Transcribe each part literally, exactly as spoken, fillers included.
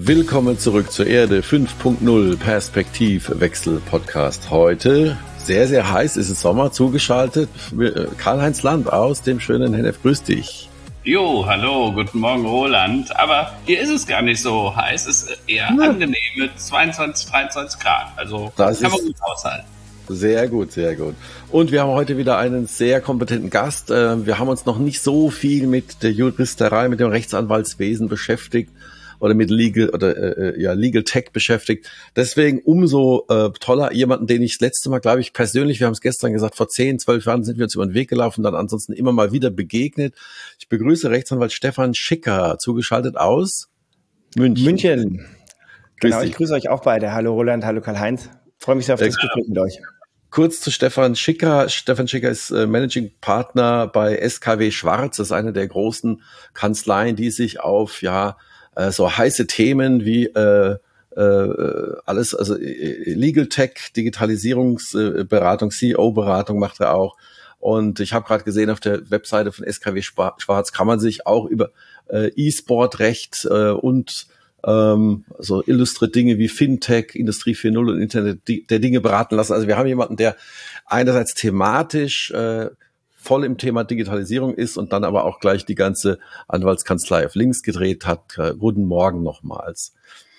Willkommen zurück zur Erde fünf Punkt null Perspektivwechsel Podcast. Heute sehr, sehr heiß, ist es Sommer, zugeschaltet Karl-Heinz Land aus dem schönen Hennef. Grüß dich. Jo, hallo, guten Morgen Roland. Aber hier ist es gar nicht so heiß, es ist eher ja. angenehme zweiundzwanzig, dreiundzwanzig Grad. Also das kann man gut aushalten. Sehr gut, sehr gut. Und wir haben heute wieder einen sehr kompetenten Gast. Wir haben uns noch nicht so viel mit der Juristerei, mit dem Rechtsanwaltswesen beschäftigt oder mit Legal oder äh, ja Legal Tech beschäftigt. Deswegen umso äh, toller jemanden, den ich das letzte Mal, glaube ich, persönlich, wir haben es gestern gesagt, vor zehn, zwölf Jahren sind wir uns über den Weg gelaufen, dann ansonsten immer mal wieder begegnet. Ich begrüße Rechtsanwalt Stefan Schicker, zugeschaltet aus München. München. Genau, ich grüße euch auch beide. Hallo Roland, hallo Karl-Heinz. Freue mich sehr auf das ja. Gespräch mit euch. Kurz zu Stefan Schicker. Stefan Schicker ist äh, Managing Partner bei S K W Schwarz. Das ist eine der großen Kanzleien, die sich auf ja äh, so heiße Themen wie äh, äh, alles, also äh, Legal Tech, Digitalisierungsberatung, C E O-Beratung macht er auch. Und ich habe gerade gesehen, auf der Webseite von S K W Schwarz kann man sich auch über äh, E-Sport-Recht äh, und ähm, so illustre Dinge wie Fintech, Industrie vier Punkt null und Internet der Dinge beraten lassen. Also wir haben jemanden, der einerseits thematisch äh, voll im Thema Digitalisierung ist und dann aber auch gleich die ganze Anwaltskanzlei auf links gedreht hat. Äh, guten Morgen nochmals.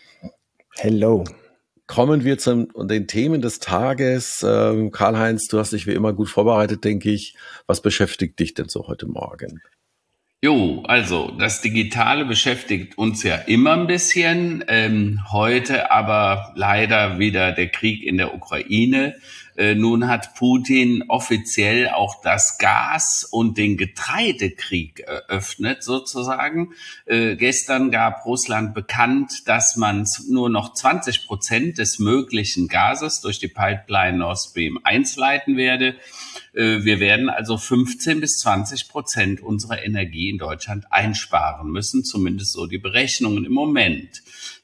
Hello. Kommen wir zu den Themen des Tages. Ähm, Karl-Heinz, du hast dich wie immer gut vorbereitet, denke ich. Was beschäftigt dich denn so heute Morgen? Jo, also das Digitale beschäftigt uns ja immer ein bisschen, ähm, heute aber leider wieder der Krieg in der Ukraine. Äh, nun hat Putin offiziell auch das Gas- und den Getreidekrieg eröffnet sozusagen. Äh, gestern gab Russland bekannt, dass man nur noch zwanzig Prozent des möglichen Gases durch die Pipeline Nord Stream eins leiten werde. Wir werden also fünfzehn bis zwanzig Prozent unserer Energie in Deutschland einsparen müssen, zumindest so die Berechnungen im Moment.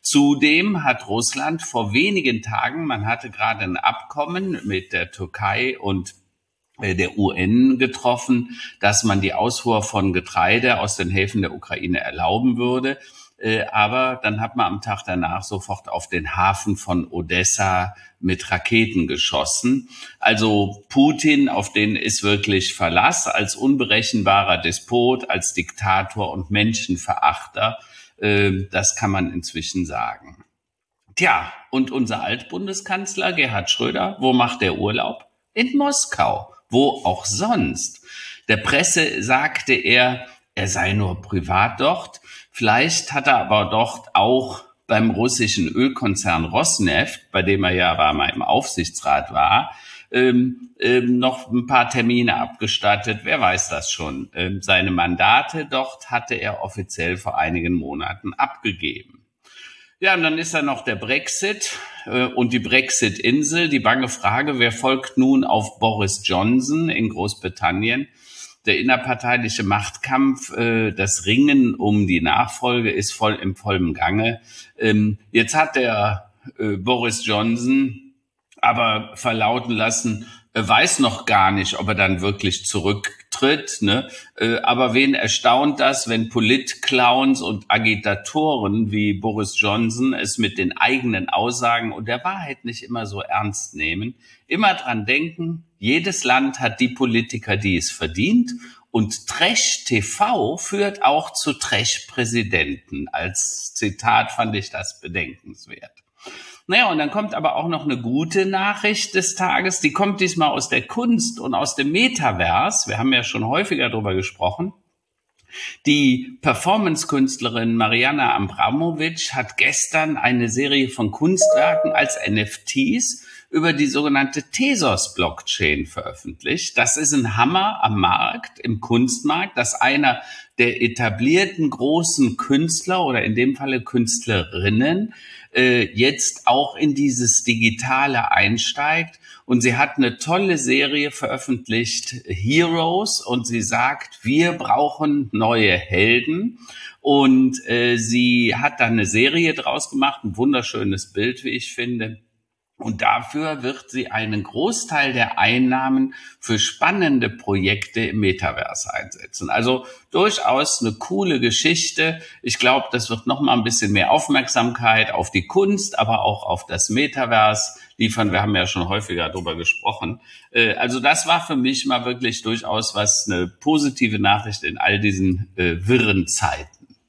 Zudem hat Russland vor wenigen Tagen, man hatte gerade ein Abkommen mit der Türkei und der U N getroffen, dass man die Ausfuhr von Getreide aus den Häfen der Ukraine erlauben würde. Aber dann hat man am Tag danach sofort auf den Hafen von Odessa mit Raketen geschossen. Also Putin, auf den ist wirklich Verlass, als unberechenbarer Despot, als Diktator und Menschenverachter. Das kann man inzwischen sagen. Tja, und unser Altbundeskanzler Gerhard Schröder, wo macht er Urlaub? In Moskau. Wo auch sonst. Der Presse sagte er, er sei nur privat dort. Vielleicht hat er aber dort auch beim russischen Ölkonzern Rosneft, bei dem er ja aber mal im Aufsichtsrat war, ähm, ähm, noch ein paar Termine abgestattet. Wer weiß das schon. Ähm, seine Mandate dort hatte er offiziell vor einigen Monaten abgegeben. Ja, und dann ist da noch der Brexit äh, und die Brexit-Insel. Die bange Frage, wer folgt nun auf Boris Johnson in Großbritannien? Der innerparteiliche Machtkampf, äh, das Ringen um die Nachfolge ist voll im vollen Gange. Ähm, jetzt hat der äh, Boris Johnson aber verlauten lassen, er weiß noch gar nicht, ob er dann wirklich zurücktritt. Ne? Äh, aber wen erstaunt das, wenn Politclowns und Agitatoren wie Boris Johnson es mit den eigenen Aussagen und der Wahrheit nicht immer so ernst nehmen? Immer dran denken, jedes Land hat die Politiker, die es verdient. Und Trash-T V führt auch zu Trash-Präsidenten. Als Zitat fand ich das bedenkenswert. Naja, und dann kommt aber auch noch eine gute Nachricht des Tages. Die kommt diesmal aus der Kunst und aus dem Metaverse. Wir haben ja schon häufiger darüber gesprochen. Die Performance-Künstlerin Mariana Abramovic hat gestern eine Serie von Kunstwerken als N F Ts über die sogenannte Tezos-Blockchain veröffentlicht. Das ist ein Hammer am Markt, im Kunstmarkt, dass einer der etablierten großen Künstler oder in dem Falle Künstlerinnen äh, jetzt auch in dieses Digitale einsteigt. Und sie hat eine tolle Serie veröffentlicht, Heroes, und sie sagt, wir brauchen neue Helden. Und äh, sie hat da eine Serie draus gemacht, ein wunderschönes Bild, wie ich finde. Und dafür wird sie einen Großteil der Einnahmen für spannende Projekte im Metaverse einsetzen. Also durchaus eine coole Geschichte. Ich glaube, das wird noch mal ein bisschen mehr Aufmerksamkeit auf die Kunst, aber auch auf das Metaverse liefern. Wir haben ja schon häufiger darüber gesprochen. Also das war für mich mal wirklich durchaus was, eine positive Nachricht in all diesen äh, wirren Zeiten.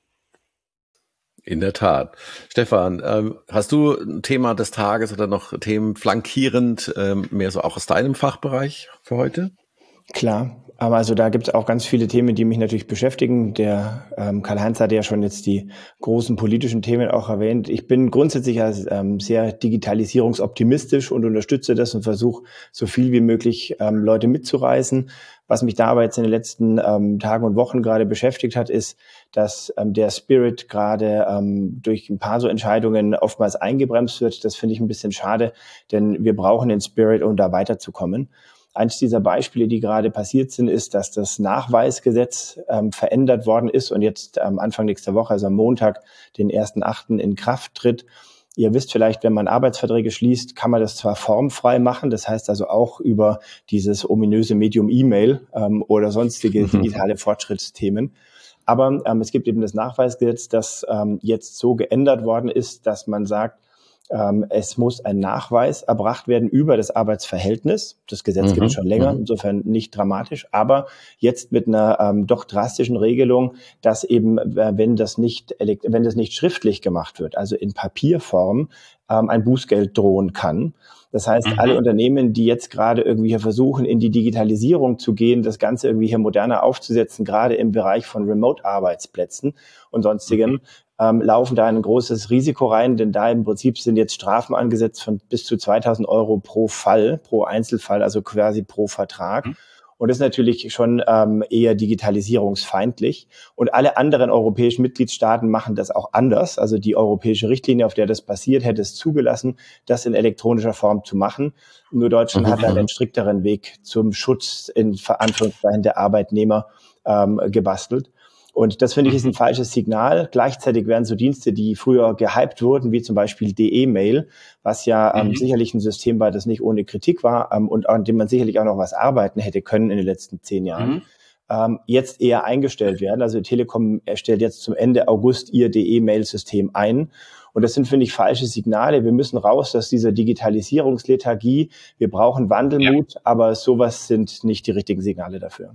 In der Tat. Stefan, ähm, hast du ein Thema des Tages oder noch Themen flankierend, ähm, mehr so auch aus deinem Fachbereich für heute? Klar, aber also da gibt es auch ganz viele Themen, die mich natürlich beschäftigen. Der ähm, Karl-Heinz hat ja schon jetzt die großen politischen Themen auch erwähnt. Ich bin grundsätzlich als, ähm, sehr digitalisierungsoptimistisch und unterstütze das und versuche so viel wie möglich ähm, Leute mitzureißen. Was mich da aber jetzt in den letzten ähm, Tagen und Wochen gerade beschäftigt hat, ist, dass ähm, der Spirit gerade ähm, durch ein paar so Entscheidungen oftmals eingebremst wird. Das finde ich ein bisschen schade, denn wir brauchen den Spirit, um da weiterzukommen. Eins dieser Beispiele, die gerade passiert sind, ist, dass das Nachweisgesetz ähm, verändert worden ist und jetzt ähm, Anfang nächster Woche, also am Montag, den ersten achten in Kraft tritt. Ihr wisst vielleicht, wenn man Arbeitsverträge schließt, kann man das zwar formfrei machen, das heißt also auch über dieses ominöse Medium E-Mail ähm, oder sonstige digitale Fortschrittsthemen. Aber ähm, es gibt eben das Nachweisgesetz, das ähm, jetzt so geändert worden ist, dass man sagt, ähm, es muss ein Nachweis erbracht werden über das Arbeitsverhältnis. Das Gesetz mhm. gibt es schon länger, mhm. insofern nicht dramatisch, aber jetzt mit einer ähm, doch drastischen Regelung, dass eben, äh, wenn das nicht elekt- wenn das nicht schriftlich gemacht wird, also in Papierform, ähm, ein Bußgeld drohen kann. Das heißt, mhm. alle Unternehmen, die jetzt gerade irgendwie hier versuchen, in die Digitalisierung zu gehen, das Ganze irgendwie hier moderner aufzusetzen, gerade im Bereich von Remote-Arbeitsplätzen und sonstigem, mhm. ähm, laufen da ein großes Risiko rein, denn da im Prinzip sind jetzt Strafen angesetzt von bis zu zweitausend Euro pro Fall, pro Einzelfall, also quasi pro Vertrag. Mhm. Und das ist natürlich schon ähm, eher digitalisierungsfeindlich. Und alle anderen europäischen Mitgliedstaaten machen das auch anders. Also die europäische Richtlinie, auf der das basiert, hätte es zugelassen, das in elektronischer Form zu machen. Nur Deutschland mhm. hat dann einen strikteren Weg zum Schutz in Verantwortung der Arbeitnehmer ähm, gebastelt. Und das, finde ich, ist ein falsches Signal. Gleichzeitig werden so Dienste, die früher gehypt wurden, wie zum Beispiel D E-Mail, was ja ähm, mhm. sicherlich ein System war, das nicht ohne Kritik war ähm, und an dem man sicherlich auch noch was arbeiten hätte können in den letzten zehn Jahren, mhm. ähm, jetzt eher eingestellt werden. Also die Telekom erstellt jetzt zum Ende August ihr D E-Mail-System ein. Und das sind, finde ich, falsche Signale. Wir müssen raus aus dieser Digitalisierungslethargie. Wir brauchen Wandelmut, ja. aber sowas sind nicht die richtigen Signale dafür.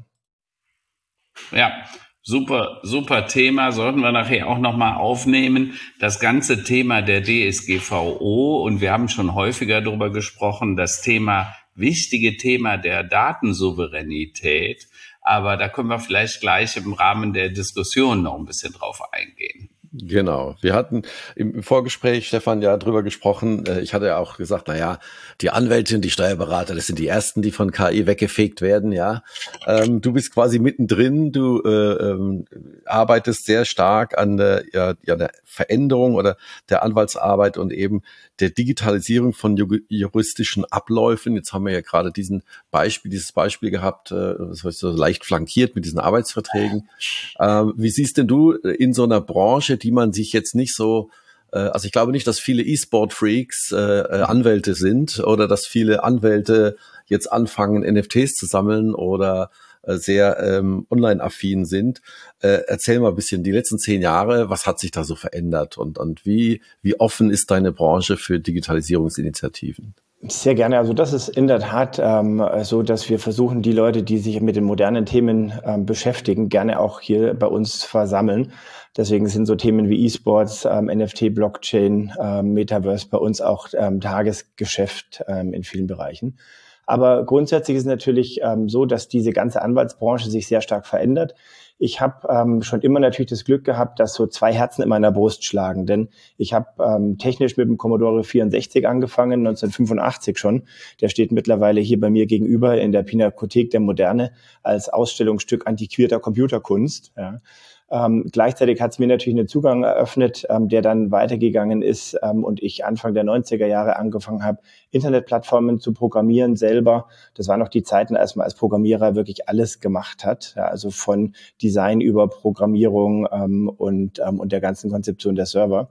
Ja. Super, super Thema, sollten wir nachher auch nochmal aufnehmen. Das ganze Thema der D S G V O, und wir haben schon häufiger darüber gesprochen, das Thema, wichtige Thema der Datensouveränität. Aber da können wir vielleicht gleich im Rahmen der Diskussion noch ein bisschen drauf eingehen. Genau. Wir hatten im Vorgespräch, Stefan, ja drüber gesprochen. Ich hatte ja auch gesagt, na ja, die Anwälte und die Steuerberater, das sind die ersten, die von K I weggefegt werden, ja. Ähm, du bist quasi mittendrin. Du äh, ähm, arbeitest sehr stark an der, ja, ja, der Veränderung oder der Anwaltsarbeit und eben der Digitalisierung von juristischen Abläufen. Jetzt haben wir ja gerade diesen Beispiel, dieses Beispiel gehabt, äh, das heißt so leicht flankiert mit diesen Arbeitsverträgen. Ähm, wie siehst denn du in so einer Branche, die man sich jetzt nicht so, äh, also ich glaube nicht, dass viele E-Sport-Freaks äh, Anwälte sind oder dass viele Anwälte jetzt anfangen, N F Ts zu sammeln oder äh, sehr ähm, online-affin sind. Äh, erzähl mal ein bisschen, die letzten zehn Jahre, was hat sich da so verändert und, und wie, wie offen ist deine Branche für Digitalisierungsinitiativen? Sehr gerne. Also das ist in der Tat ähm, so, dass wir versuchen, die Leute, die sich mit den modernen Themen ähm, beschäftigen, gerne auch hier bei uns versammeln. Deswegen sind so Themen wie E-Sports, ähm, N F T, Blockchain, ähm, Metaverse bei uns auch ähm, Tagesgeschäft ähm, in vielen Bereichen. Aber grundsätzlich ist es natürlich ähm, so, dass diese ganze Anwaltsbranche sich sehr stark verändert. Ich habe ähm, schon immer natürlich das Glück gehabt, dass so zwei Herzen in meiner Brust schlagen. Denn ich habe ähm, technisch mit dem Commodore vierundsechzig angefangen, neunzehnhundertfünfundachtzig schon. Der steht mittlerweile hier bei mir gegenüber in der Pinakothek der Moderne als Ausstellungsstück antiquierter Computerkunst. Ja. Ähm, gleichzeitig hat es mir natürlich einen Zugang eröffnet, ähm, der dann weitergegangen ist ähm, und ich Anfang der neunziger Jahre angefangen habe, Internetplattformen zu programmieren selber. Das waren noch die Zeiten, als man als Programmierer wirklich alles gemacht hat, ja, also von Design über Programmierung ähm, und, ähm, und der ganzen Konzeption der Server.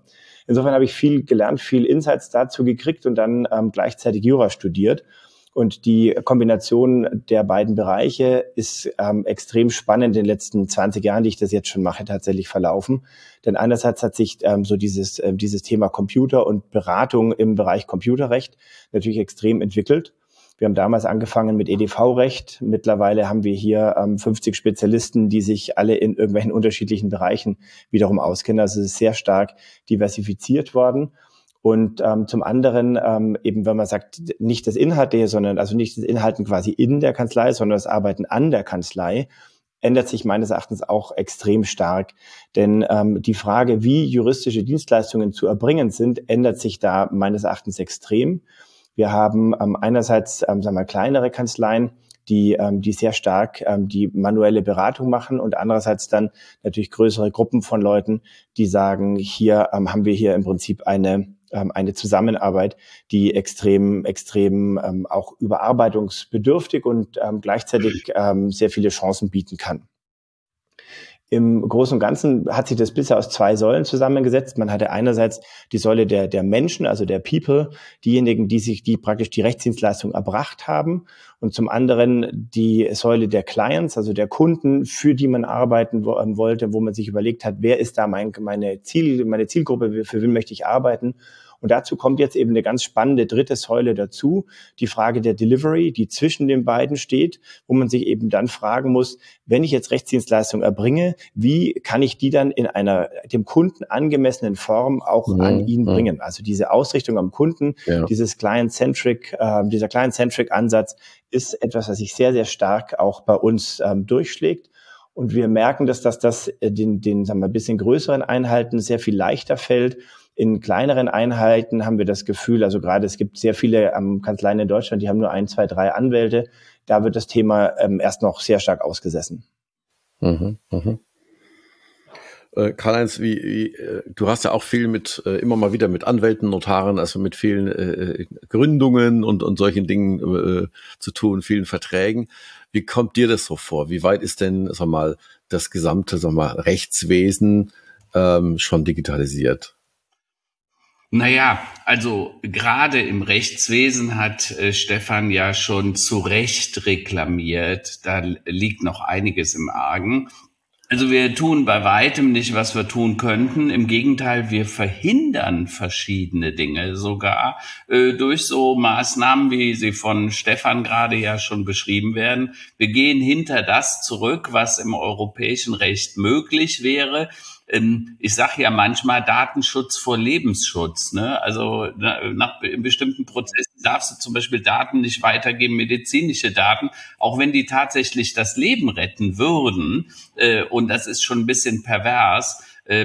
insofern habe ich viel gelernt, viel Insights dazu gekriegt und dann ähm, gleichzeitig Jura studiert. Und die Kombination der beiden Bereiche ist ähm, extrem spannend in den letzten zwanzig Jahren, die ich das jetzt schon mache, tatsächlich verlaufen. Denn einerseits hat sich ähm, so dieses, äh, dieses Thema Computer und Beratung im Bereich Computerrecht natürlich extrem entwickelt. Wir haben damals angefangen mit E D V-Recht. Mittlerweile haben wir hier ähm, fünfzig Spezialisten, die sich alle in irgendwelchen unterschiedlichen Bereichen wiederum auskennen. Also es ist sehr stark diversifiziert worden. Und ähm, zum anderen ähm, eben, wenn man sagt, nicht das Inhaltliche, sondern also nicht das Inhalten quasi in der Kanzlei, sondern das Arbeiten an der Kanzlei, ändert sich meines Erachtens auch extrem stark. Denn ähm, die Frage, wie juristische Dienstleistungen zu erbringen sind, ändert sich da meines Erachtens extrem. Wir haben ähm, einerseits ähm, sagen wir, kleinere Kanzleien, die, ähm, die sehr stark ähm, die manuelle Beratung machen und andererseits dann natürlich größere Gruppen von Leuten, die sagen, hier ähm, haben wir hier im Prinzip eine eine Zusammenarbeit, die extrem, extrem ähm, auch überarbeitungsbedürftig und ähm, gleichzeitig ähm, sehr viele Chancen bieten kann. Im Großen und Ganzen hat sich das bisher aus zwei Säulen zusammengesetzt. Man hatte einerseits die Säule der, der Menschen, also der People, diejenigen, die sich, die praktisch die Rechtsdienstleistung erbracht haben. Und zum anderen die Säule der Clients, also der Kunden, für die man arbeiten wo, ähm, wollte, wo man sich überlegt hat, wer ist da mein, meine Ziel, meine Zielgruppe, für wen möchte ich arbeiten? Und dazu kommt jetzt eben eine ganz spannende dritte Säule dazu, die Frage der Delivery, die zwischen den beiden steht, wo man sich eben dann fragen muss, wenn ich jetzt Rechtsdienstleistung erbringe, wie kann ich die dann in einer dem Kunden angemessenen Form auch mhm. an ihn bringen? Also diese Ausrichtung am Kunden, ja. dieses Client-Centric, äh, dieser Client-Centric-Ansatz ist etwas, was sich sehr, sehr stark auch bei uns ähm, durchschlägt. Und wir merken, dass das, das den, den sagen wir, ein bisschen größeren Einheiten sehr viel leichter fällt. In kleineren Einheiten haben wir das Gefühl, also gerade es gibt sehr viele ähm, Kanzleien in Deutschland, die haben nur ein, zwei, drei Anwälte. Da wird das Thema ähm, erst noch sehr stark ausgesessen. Mhm, mhm. Äh, Karl-Heinz, wie, wie, äh, du hast ja auch viel mit, äh, immer mal wieder mit Anwälten, Notaren, also mit vielen äh, Gründungen und, und solchen Dingen äh, zu tun, vielen Verträgen. Wie kommt dir das so vor? Wie weit ist denn, sag mal, das gesamte, sag mal, Rechtswesen ähm, schon digitalisiert? Naja, also gerade im Rechtswesen hat äh, Stefan ja schon zu Recht reklamiert, da liegt noch einiges im Argen. Also wir tun bei weitem nicht, was wir tun könnten. Im Gegenteil, wir verhindern verschiedene Dinge sogar äh, durch so Maßnahmen, wie sie von Stefan gerade ja schon beschrieben werden. Wir gehen hinter das zurück, was im europäischen Recht möglich wäre. Ich sage ja manchmal Datenschutz vor Lebensschutz. Ne? Also nach in bestimmten Prozessen darfst du zum Beispiel Daten nicht weitergeben, medizinische Daten, auch wenn die tatsächlich das Leben retten würden. Und das ist schon ein bisschen pervers.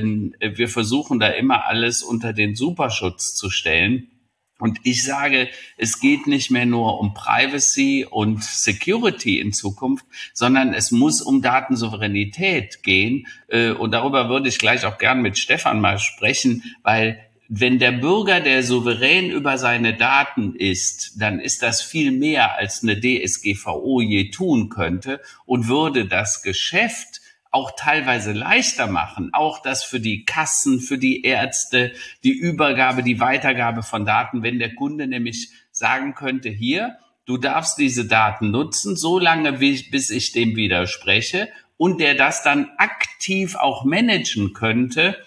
Wir versuchen da immer alles unter den Superschutz zu stellen. Und ich sage, es geht nicht mehr nur um Privacy und Security in Zukunft, sondern es muss um Datensouveränität gehen. Und darüber würde ich gleich auch gern mit Stefan mal sprechen, weil wenn der Bürger der souverän über seine Daten ist, dann ist das viel mehr, als eine D S G V O je tun könnte und würde das Geschäft auch teilweise leichter machen, auch das für die Kassen, für die Ärzte, die Übergabe, die Weitergabe von Daten, wenn der Kunde nämlich sagen könnte, hier, du darfst diese Daten nutzen, so lange, bis ich dem widerspreche, und der das dann aktiv auch managen könnte.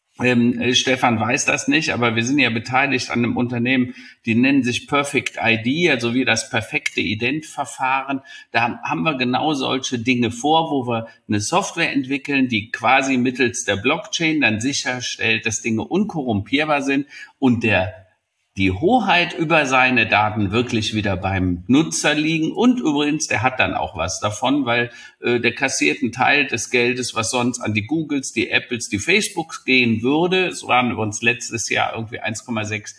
Ähm, Stefan weiß das nicht, aber wir sind ja beteiligt an einem Unternehmen, die nennen sich Perfect I D, also wie das perfekte Ident-Verfahren. Da haben wir genau solche Dinge vor, wo wir eine Software entwickeln, die quasi mittels der Blockchain dann sicherstellt, dass Dinge unkorrumpierbar sind und der die Hoheit über seine Daten wirklich wieder beim Nutzer liegen. Und übrigens, der hat dann auch was davon, weil äh, der kassiert einen Teil des Geldes, was sonst an die Googles, die Apples, die Facebooks gehen würde. Es waren übrigens letztes Jahr irgendwie eins Komma sechs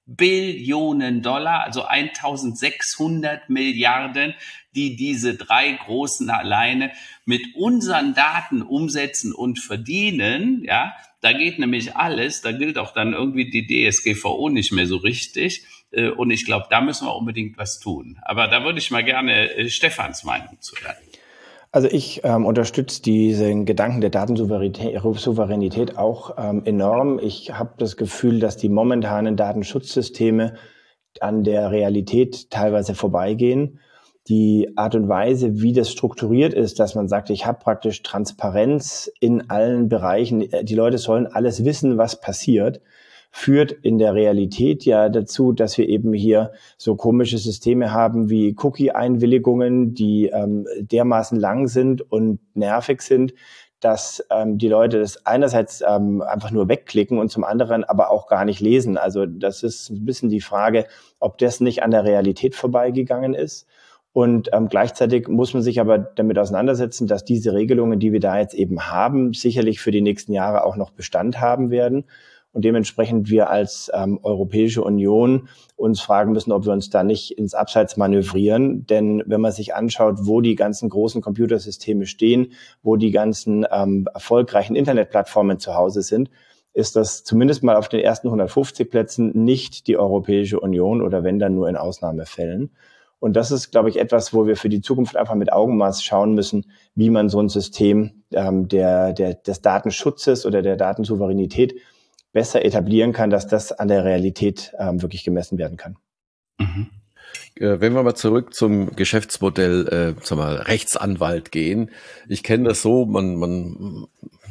Billionen Dollar, also eintausendsechshundert Milliarden, die diese drei Großen alleine mit unseren Daten umsetzen und verdienen, ja. Da geht nämlich alles, da gilt auch dann irgendwie die D S G V O nicht mehr so richtig. Und ich glaube, da müssen wir unbedingt was tun. Aber da würde ich mal gerne Stefans Meinung zu hören. Also ich ähm, unterstütze diesen Gedanken der Datensouveränität Souveränität auch ähm, enorm. Ich habe das Gefühl, dass die momentanen Datenschutzsysteme an der Realität teilweise vorbeigehen. Die Art und Weise, wie das strukturiert ist, dass man sagt, ich habe praktisch Transparenz in allen Bereichen, die Leute sollen alles wissen, was passiert, führt in der Realität ja dazu, dass wir eben hier so komische Systeme haben wie Cookie-Einwilligungen, die ähm, dermaßen lang sind und nervig sind, dass ähm, die Leute das einerseits ähm, einfach nur wegklicken und zum anderen aber auch gar nicht lesen. Also das ist ein bisschen die Frage, ob das nicht an der Realität vorbeigegangen ist. Und ähm, gleichzeitig muss man sich aber damit auseinandersetzen, dass diese Regelungen, die wir da jetzt eben haben, sicherlich für die nächsten Jahre auch noch Bestand haben werden. Und dementsprechend wir als ähm, Europäische Union uns fragen müssen, ob wir uns da nicht ins Abseits manövrieren. Denn wenn man sich anschaut, wo die ganzen großen Computersysteme stehen, wo die ganzen ähm, erfolgreichen Internetplattformen zu Hause sind, ist das zumindest mal auf den ersten hundertfünfzig Plätzen nicht die Europäische Union oder wenn dann nur in Ausnahmefällen. Und das ist, glaube ich, etwas, wo wir für die Zukunft einfach mit Augenmaß schauen müssen, wie man so ein System ähm, der, der, des Datenschutzes oder der Datensouveränität besser etablieren kann, dass das an der Realität ähm, wirklich gemessen werden kann. Mhm. Äh, wenn wir mal zurück zum Geschäftsmodell, äh, sag mal, Rechtsanwalt gehen. Ich kenne das so, man, man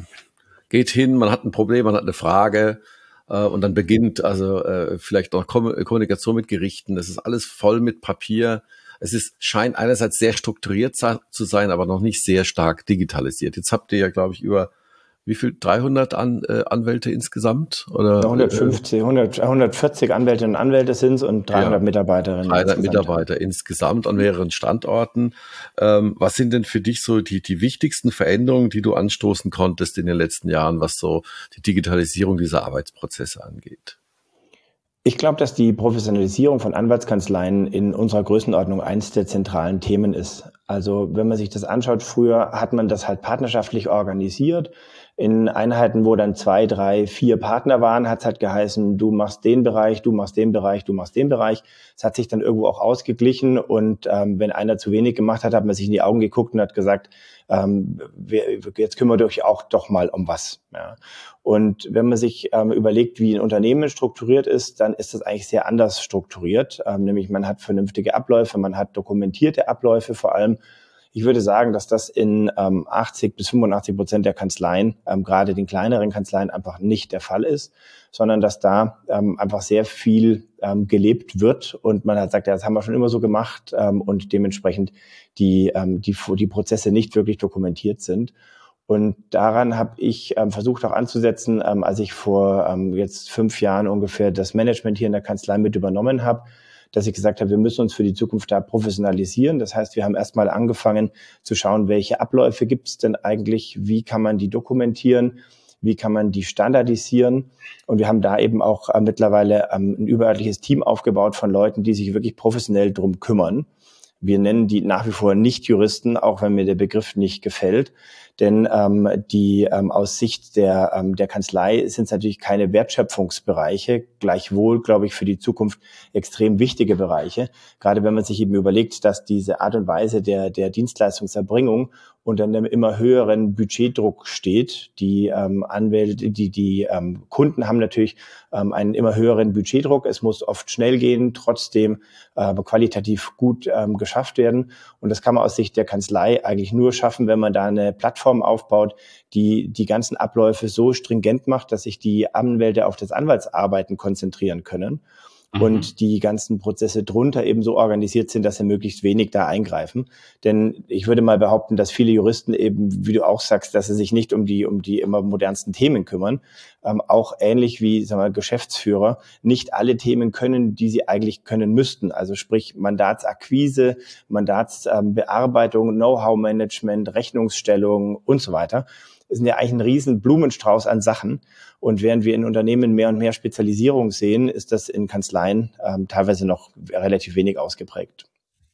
geht hin, man hat ein Problem, man hat eine Frage äh, und dann beginnt also äh, vielleicht noch Kom- Kommunikation mit Gerichten. Das ist alles voll mit Papier. Es ist, scheint einerseits sehr strukturiert zu sein, aber noch nicht sehr stark digitalisiert. Jetzt habt ihr ja, glaube ich, über wie viel? dreihundert An, äh, Anwälte insgesamt? Oder, hundertfünfzig, hundert, hundertvierzig Anwältinnen und Anwälte sind es und dreihundert ja, Mitarbeiterinnen. dreihundert insgesamt. Mitarbeiter insgesamt an mehreren Standorten. Ähm, was sind denn für dich so die, die wichtigsten Veränderungen, die du anstoßen konntest in den letzten Jahren, was so die Digitalisierung dieser Arbeitsprozesse angeht? Ich glaube, dass die Professionalisierung von Anwaltskanzleien in unserer Größenordnung eines der zentralen Themen ist. Also wenn man sich das anschaut, früher hat man das halt partnerschaftlich organisiert. In Einheiten, wo dann zwei, drei, vier Partner waren, hat es halt geheißen, du machst den Bereich, du machst den Bereich, du machst den Bereich. Es hat sich dann irgendwo auch ausgeglichen und ähm, wenn einer zu wenig gemacht hat, hat man sich in die Augen geguckt und hat gesagt, ähm, wir, jetzt kümmert euch auch doch mal um was. Ja. Und wenn man sich ähm, überlegt, wie ein Unternehmen strukturiert ist, dann ist das eigentlich sehr anders strukturiert. Ähm, nämlich man hat vernünftige Abläufe, man hat dokumentierte Abläufe vor allem. Ich würde sagen, dass das in ähm, achtzig bis fünfundachtzig Prozent der Kanzleien, ähm, gerade den kleineren Kanzleien, einfach nicht der Fall ist, sondern dass da ähm, einfach sehr viel ähm, gelebt wird und man hat sagt, ja, das haben wir schon immer so gemacht ähm, und dementsprechend die, ähm, die, die Prozesse nicht wirklich dokumentiert sind. Und daran habe ich ähm, versucht auch anzusetzen, ähm, als ich vor ähm, jetzt fünf Jahren ungefähr das Management hier in der Kanzlei mit übernommen habe, dass ich gesagt habe, wir müssen uns für die Zukunft da professionalisieren. Das heißt, wir haben erstmal angefangen zu schauen, welche Abläufe gibt es denn eigentlich, wie kann man die dokumentieren, wie kann man die standardisieren. Und wir haben da eben auch äh, mittlerweile ähm, ein überörtliches Team aufgebaut von Leuten, die sich wirklich professionell drum kümmern. Wir nennen die nach wie vor Nicht-Juristen, auch wenn mir der Begriff nicht gefällt. Denn ähm, die ähm, aus Sicht der, ähm, der Kanzlei sind es natürlich keine Wertschöpfungsbereiche, gleichwohl, glaube ich, für die Zukunft extrem wichtige Bereiche. Gerade wenn man sich eben überlegt, dass diese Art und Weise der, der Dienstleistungserbringung unter einem immer höheren Budgetdruck steht. Die ähm, Anwälte, die, die ähm, Kunden haben natürlich ähm, einen immer höheren Budgetdruck. Es muss oft schnell gehen, trotzdem äh, qualitativ gut ähm, geschafft werden. Und das kann man aus Sicht der Kanzlei eigentlich nur schaffen, wenn man da eine Plattform aufbaut, die die ganzen Abläufe so stringent macht, dass sich die Anwälte auf das Anwaltsarbeiten konzentrieren können. Und die ganzen Prozesse drunter eben so organisiert sind, dass sie möglichst wenig da eingreifen. Denn ich würde mal behaupten, dass viele Juristen eben, wie du auch sagst, dass sie sich nicht um die um die immer modernsten Themen kümmern. Ähm, auch ähnlich wie, sagen wir, Geschäftsführer nicht alle Themen können, die sie eigentlich können müssten. Also sprich Mandatsakquise, Mandatsbearbeitung, Know-how-Management, Rechnungsstellung und so weiter. Das sind ja eigentlich ein riesen Blumenstrauß an Sachen. Und während wir in Unternehmen mehr und mehr Spezialisierung sehen, ist das in Kanzleien ähm, teilweise noch relativ wenig ausgeprägt.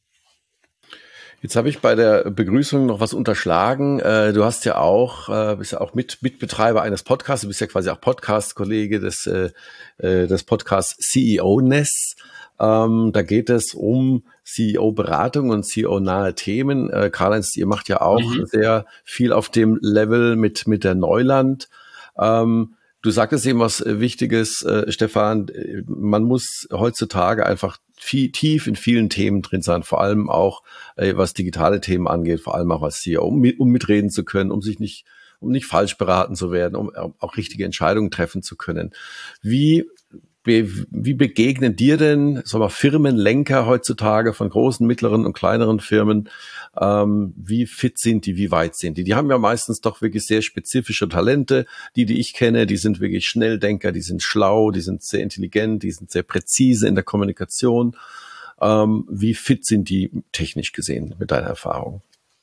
Jetzt habe ich bei der Begrüßung noch was unterschlagen. Äh, du hast ja auch, äh, bist ja auch mit, Mitbetreiber eines Podcasts, du bist ja quasi auch Podcast-Kollege des, äh, des Podcasts C E O-Ness. Ähm, da geht es um C E O-Beratung und C E O-nahe Themen. Äh, Karl-Heinz, ihr macht ja auch mhm. sehr viel auf dem Level mit, mit der Neuland. Ähm, du sagtest eben was Wichtiges, äh, Stefan. Man muss heutzutage einfach viel, tief in vielen Themen drin sein, vor allem auch, äh, was digitale Themen angeht, vor allem auch als C E O, um, um mitreden zu können, um sich nicht, um nicht falsch beraten zu werden, um auch richtige Entscheidungen treffen zu können. Wie Wie begegnen dir denn sagen wir, Firmenlenker heutzutage von großen, mittleren und kleineren Firmen? Ähm, wie fit sind die? Wie weit sind die? Die haben ja meistens doch wirklich sehr spezifische Talente. Die, die ich kenne, die sind wirklich Schnelldenker, die sind schlau, die sind sehr intelligent, die sind sehr präzise in der Kommunikation. Ähm, wie fit sind die technisch gesehen mit deiner Erfahrung?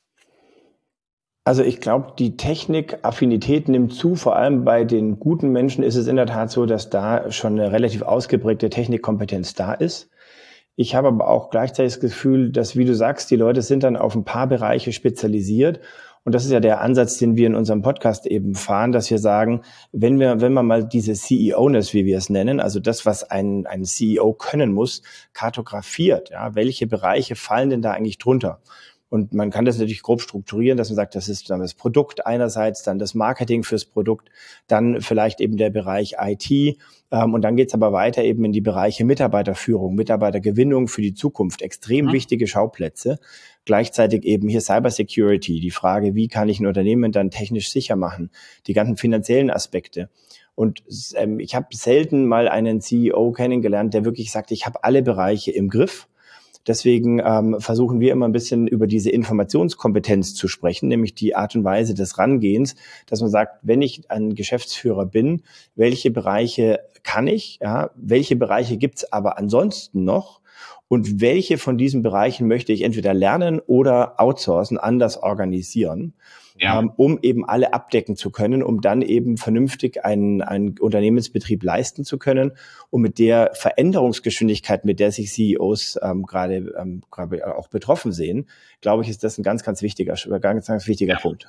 Also ich glaube, die Technikaffinität nimmt zu. Vor allem bei den guten Menschen ist es in der Tat so, dass da schon eine relativ ausgeprägte Technikkompetenz da ist. Ich habe aber auch gleichzeitig das Gefühl, dass, wie du sagst, die Leute sind dann auf ein paar Bereiche spezialisiert. Und das ist ja der Ansatz, den wir in unserem Podcast eben fahren, dass wir sagen, wenn wir, wenn man mal diese C E O-ness, wie wir es nennen, also das, was ein, ein C E O können muss, kartografiert, ja, welche Bereiche fallen denn da eigentlich drunter? Und man kann das natürlich grob strukturieren, dass man sagt, das ist dann das Produkt einerseits, dann das Marketing fürs Produkt, dann vielleicht eben der Bereich I T. Ähm, und dann geht's aber weiter eben in die Bereiche Mitarbeiterführung, Mitarbeitergewinnung für die Zukunft. Extrem mhm. wichtige Schauplätze. Gleichzeitig eben hier Cybersecurity, die Frage, wie kann ich ein Unternehmen dann technisch sicher machen, die ganzen finanziellen Aspekte. Und ähm, ich habe selten mal einen C E O kennengelernt, der wirklich sagt, ich habe alle Bereiche im Griff. Deswegen ähm, versuchen wir immer ein bisschen über diese Informationskompetenz zu sprechen, nämlich die Art und Weise des Rangehens, dass man sagt, wenn ich ein Geschäftsführer bin, welche Bereiche kann ich, ja, welche Bereiche gibt's aber ansonsten noch und welche von diesen Bereichen möchte ich entweder lernen oder outsourcen, anders organisieren. Ja. Ähm, um eben alle abdecken zu können, um dann eben vernünftig einen, einen Unternehmensbetrieb leisten zu können. Und mit der Veränderungsgeschwindigkeit, mit der sich C E Os ähm, gerade ähm, gerade auch betroffen sehen, glaube ich, ist das ein ganz, ganz wichtiger, ganz, ganz wichtiger ja. Punkt.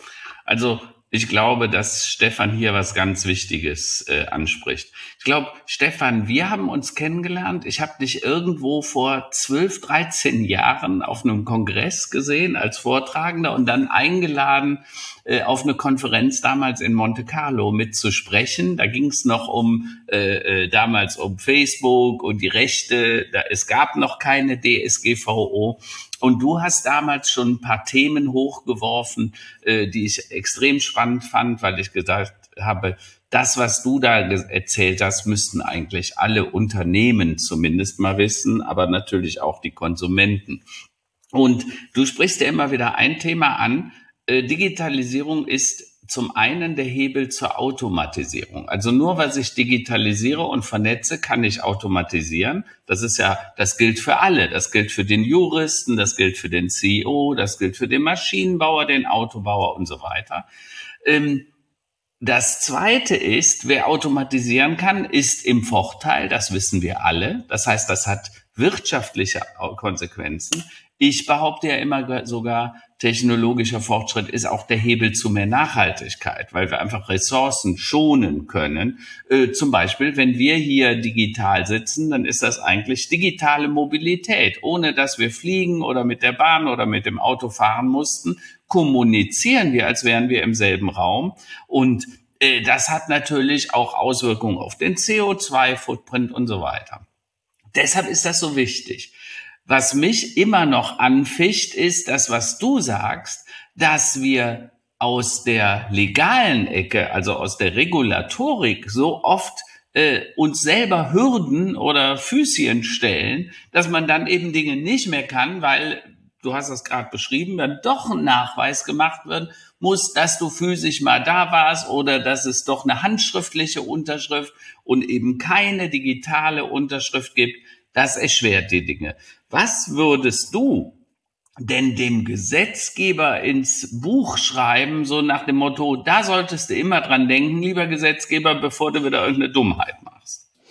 Also ich glaube, dass Stefan hier was ganz Wichtiges äh, anspricht. Ich glaube, Stefan, wir haben uns kennengelernt. Ich habe dich irgendwo vor zwölf, dreizehn Jahren auf einem Kongress gesehen als Vortragender und dann eingeladen, äh, auf eine Konferenz damals in Monte Carlo mitzusprechen. Da ging es noch um äh, äh, damals um Facebook und die Rechte. Da, es gab noch keine D S G V O. Und du hast damals schon ein paar Themen hochgeworfen, äh, die ich extrem spannend fand, weil ich gesagt habe, das, was du da erzählt hast, müssten eigentlich alle Unternehmen zumindest mal wissen, aber natürlich auch die Konsumenten. Und du sprichst ja immer wieder ein Thema an. Äh, Digitalisierung ist zum einen der Hebel zur Automatisierung. Also nur, was ich digitalisiere und vernetze, kann ich automatisieren. Das ist ja, das gilt für alle. Das gilt für den Juristen, das gilt für den C E O, das gilt für den Maschinenbauer, den Autobauer und so weiter. Das Zweite ist, wer automatisieren kann, ist im Vorteil. Das wissen wir alle. Das heißt, das hat wirtschaftliche Konsequenzen. Ich behaupte ja immer sogar, technologischer Fortschritt ist auch der Hebel zu mehr Nachhaltigkeit, weil wir einfach Ressourcen schonen können. Äh, zum Beispiel, wenn wir hier digital sitzen, dann ist das eigentlich digitale Mobilität. Ohne dass wir fliegen oder mit der Bahn oder mit dem Auto fahren mussten, kommunizieren wir, als wären wir im selben Raum. Und äh, das hat natürlich auch Auswirkungen auf den C O zwei Footprint und so weiter. Deshalb ist das so wichtig. Was mich immer noch anficht, ist das, was du sagst, dass wir aus der legalen Ecke, also aus der Regulatorik, so oft äh, uns selber Hürden oder Füßchen stellen, dass man dann eben Dinge nicht mehr kann, weil, du hast das gerade beschrieben, dann doch ein Nachweis gemacht werden muss, dass du physisch mal da warst oder dass es doch eine handschriftliche Unterschrift und eben keine digitale Unterschrift gibt. Das erschwert die Dinge. Was würdest du denn dem Gesetzgeber ins Buch schreiben, so nach dem Motto, da solltest du immer dran denken, lieber Gesetzgeber, bevor du wieder irgendeine Dummheit machst?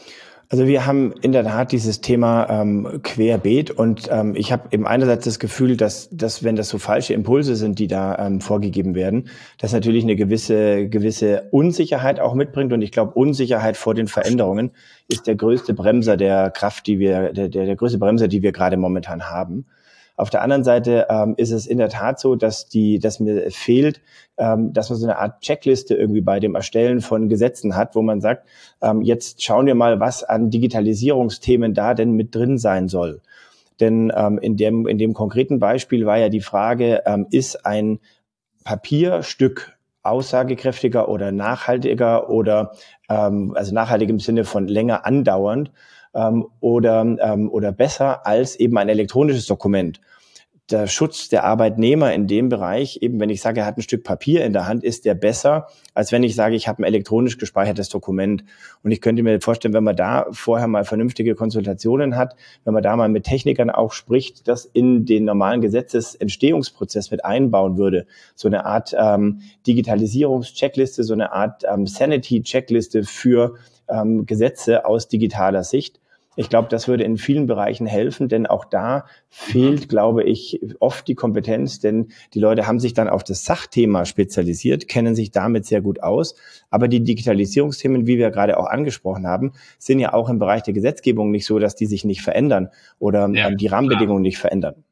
Also wir haben in der Tat dieses Thema ähm, querbeet und ähm, ich habe eben einerseits das Gefühl, dass, dass wenn das so falsche Impulse sind, die da ähm, vorgegeben werden, das natürlich eine gewisse gewisse Unsicherheit auch mitbringt und ich glaube, Unsicherheit vor den Veränderungen ist der größte Bremser der Kraft, die wir der der, der größte Bremser, die wir gerade momentan haben. Auf der anderen Seite ähm, ist es in der Tat so, dass die, dass mir fehlt, ähm, dass man so eine Art Checkliste irgendwie bei dem Erstellen von Gesetzen hat, wo man sagt, ähm, jetzt schauen wir mal, was an Digitalisierungsthemen da denn mit drin sein soll. Denn ähm, in dem in dem konkreten Beispiel war ja die Frage, ähm, ist ein Papierstück aussagekräftiger oder nachhaltiger oder ähm, also nachhaltig im Sinne von länger andauernd ähm, oder ähm, oder besser als eben ein elektronisches Dokument. Der Schutz der Arbeitnehmer in dem Bereich, eben wenn ich sage, er hat ein Stück Papier in der Hand, ist der besser, als wenn ich sage, ich habe ein elektronisch gespeichertes Dokument. Und ich könnte mir vorstellen, wenn man da vorher mal vernünftige Konsultationen hat, wenn man da mal mit Technikern auch spricht, das in den normalen Gesetzesentstehungsprozess mit einbauen würde. So eine Art ähm, Digitalisierungs-Checkliste, so eine Art ähm, Sanity-Checkliste für ähm, Gesetze aus digitaler Sicht. Ich glaube, das würde in vielen Bereichen helfen, denn auch da fehlt, glaube ich, oft die Kompetenz, denn die Leute haben sich dann auf das Sachthema spezialisiert, kennen sich damit sehr gut aus. Aber die Digitalisierungsthemen, wie wir gerade auch angesprochen haben, sind ja auch im Bereich der Gesetzgebung nicht so, dass die sich nicht verändern oder ja, ähm, die Rahmenbedingungen klar. nicht verändern.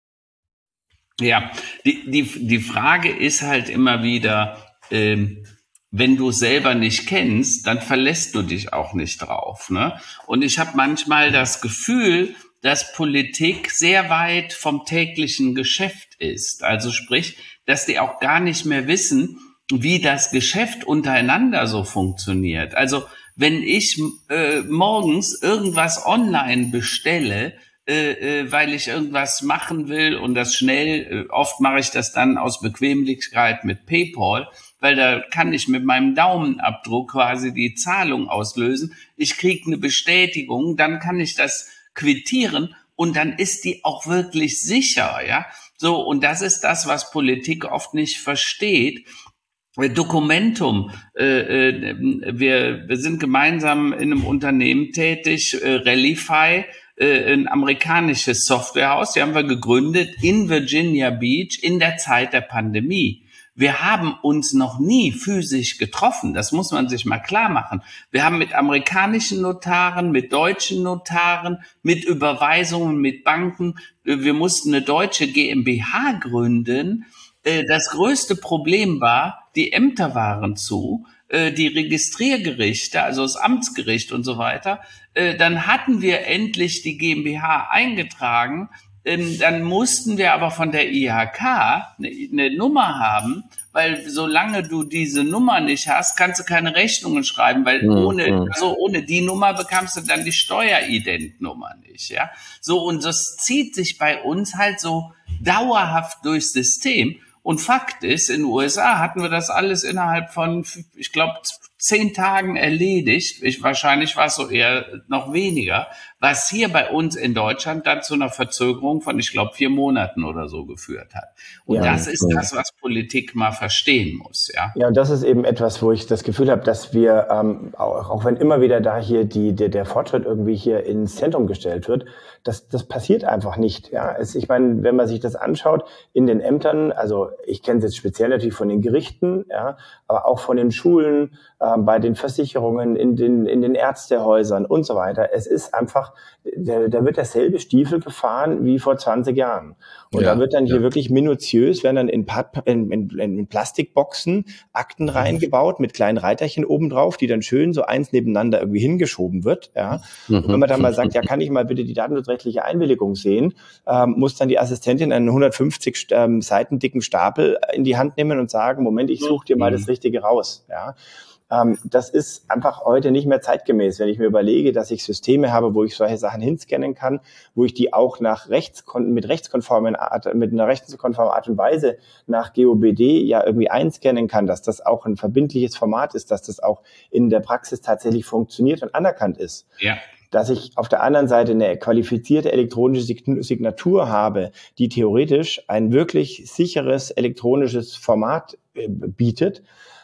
Ja, die, die, die Frage ist halt immer wieder, ähm, wenn du es selber nicht kennst, dann verlässt du dich auch nicht drauf, ne? Und ich habe manchmal das Gefühl, dass Politik sehr weit vom täglichen Geschäft ist. Also sprich, dass die auch gar nicht mehr wissen, wie das Geschäft untereinander so funktioniert. Also wenn ich äh, morgens irgendwas online bestelle, äh, äh, weil ich irgendwas machen will und das schnell, äh, oft mache ich das dann aus Bequemlichkeit mit PayPal, weil da kann ich mit meinem Daumenabdruck quasi die Zahlung auslösen. Ich kriege eine Bestätigung, dann kann ich das quittieren und dann ist die auch wirklich sicher, ja. So, und das ist das, was Politik oft nicht versteht. Dokumentum, äh, äh, wir, wir sind gemeinsam in einem Unternehmen tätig, äh, Relify, äh, ein amerikanisches Softwarehaus, die haben wir gegründet in Virginia Beach in der Zeit der Pandemie. Wir haben uns noch nie physisch getroffen, das muss man sich mal klar machen. Wir haben mit amerikanischen Notaren, mit deutschen Notaren, mit Überweisungen, mit Banken, wir mussten eine deutsche GmbH gründen. Das größte Problem war, die Ämter waren zu, die Registriergerichte, also das Amtsgericht und so weiter. Dann hatten wir endlich die GmbH eingetragen. Dann mussten wir aber von der I H K eine, eine Nummer haben, weil solange du diese Nummer nicht hast, kannst du keine Rechnungen schreiben, weil mhm. ohne, also ohne die Nummer bekamst du dann die Steueridentnummer nicht, ja. So, und das zieht sich bei uns halt so dauerhaft durchs System. Und Fakt ist, in den U S A hatten wir das alles innerhalb von, ich glaube, zehn Tagen erledigt. Ich, wahrscheinlich war es so eher noch weniger, was hier bei uns in Deutschland dann zu einer Verzögerung von, ich glaube, vier Monaten oder so geführt hat. Und ja, das ist ja. das, was Politik mal verstehen muss. Ja, ja, und das ist eben etwas, wo ich das Gefühl habe, dass wir, ähm, auch, auch wenn immer wieder da hier die, der, der Fortschritt irgendwie hier ins Zentrum gestellt wird, das, das passiert einfach nicht. Ja, es, ich meine, wenn man sich das anschaut in den Ämtern, also ich kenne es jetzt speziell natürlich von den Gerichten, ja, aber auch von den Schulen, äh, bei den Versicherungen, in den, in den Ärztehäusern und so weiter. Es ist einfach, da, da wird derselbe Stiefel gefahren wie vor zwanzig Jahren. Und ja, da wird dann hier ja. wirklich minutiös, werden dann in, in, in, in Plastikboxen Akten reingebaut mit kleinen Reiterchen oben drauf, die dann schön so eins nebeneinander irgendwie hingeschoben wird. Ja. Mhm. Und wenn man dann mal sagt, ja, kann ich mal bitte die datenschutzrechtliche Einwilligung sehen, ähm, muss dann die Assistentin einen hundertfünfzig ähm, Seiten dicken Stapel in die Hand nehmen und sagen, Moment, ich suche dir mal das Richtige raus. Ja. Ähm, das ist einfach heute nicht mehr zeitgemäß, wenn ich mir überlege, dass ich Systeme habe, wo ich solche Sachen hinscannen kann, wo ich die auch nach rechtskon- mit rechtskonformen Art, mit einer rechtskonformen Art und Weise nach G O B D ja irgendwie einscannen kann, dass das auch ein verbindliches Format ist, dass das auch in der Praxis tatsächlich funktioniert und anerkannt ist. Ja. Dass ich auf der anderen Seite eine qualifizierte elektronische Signatur habe, die theoretisch ein wirklich sicheres elektronisches Format äh, bietet.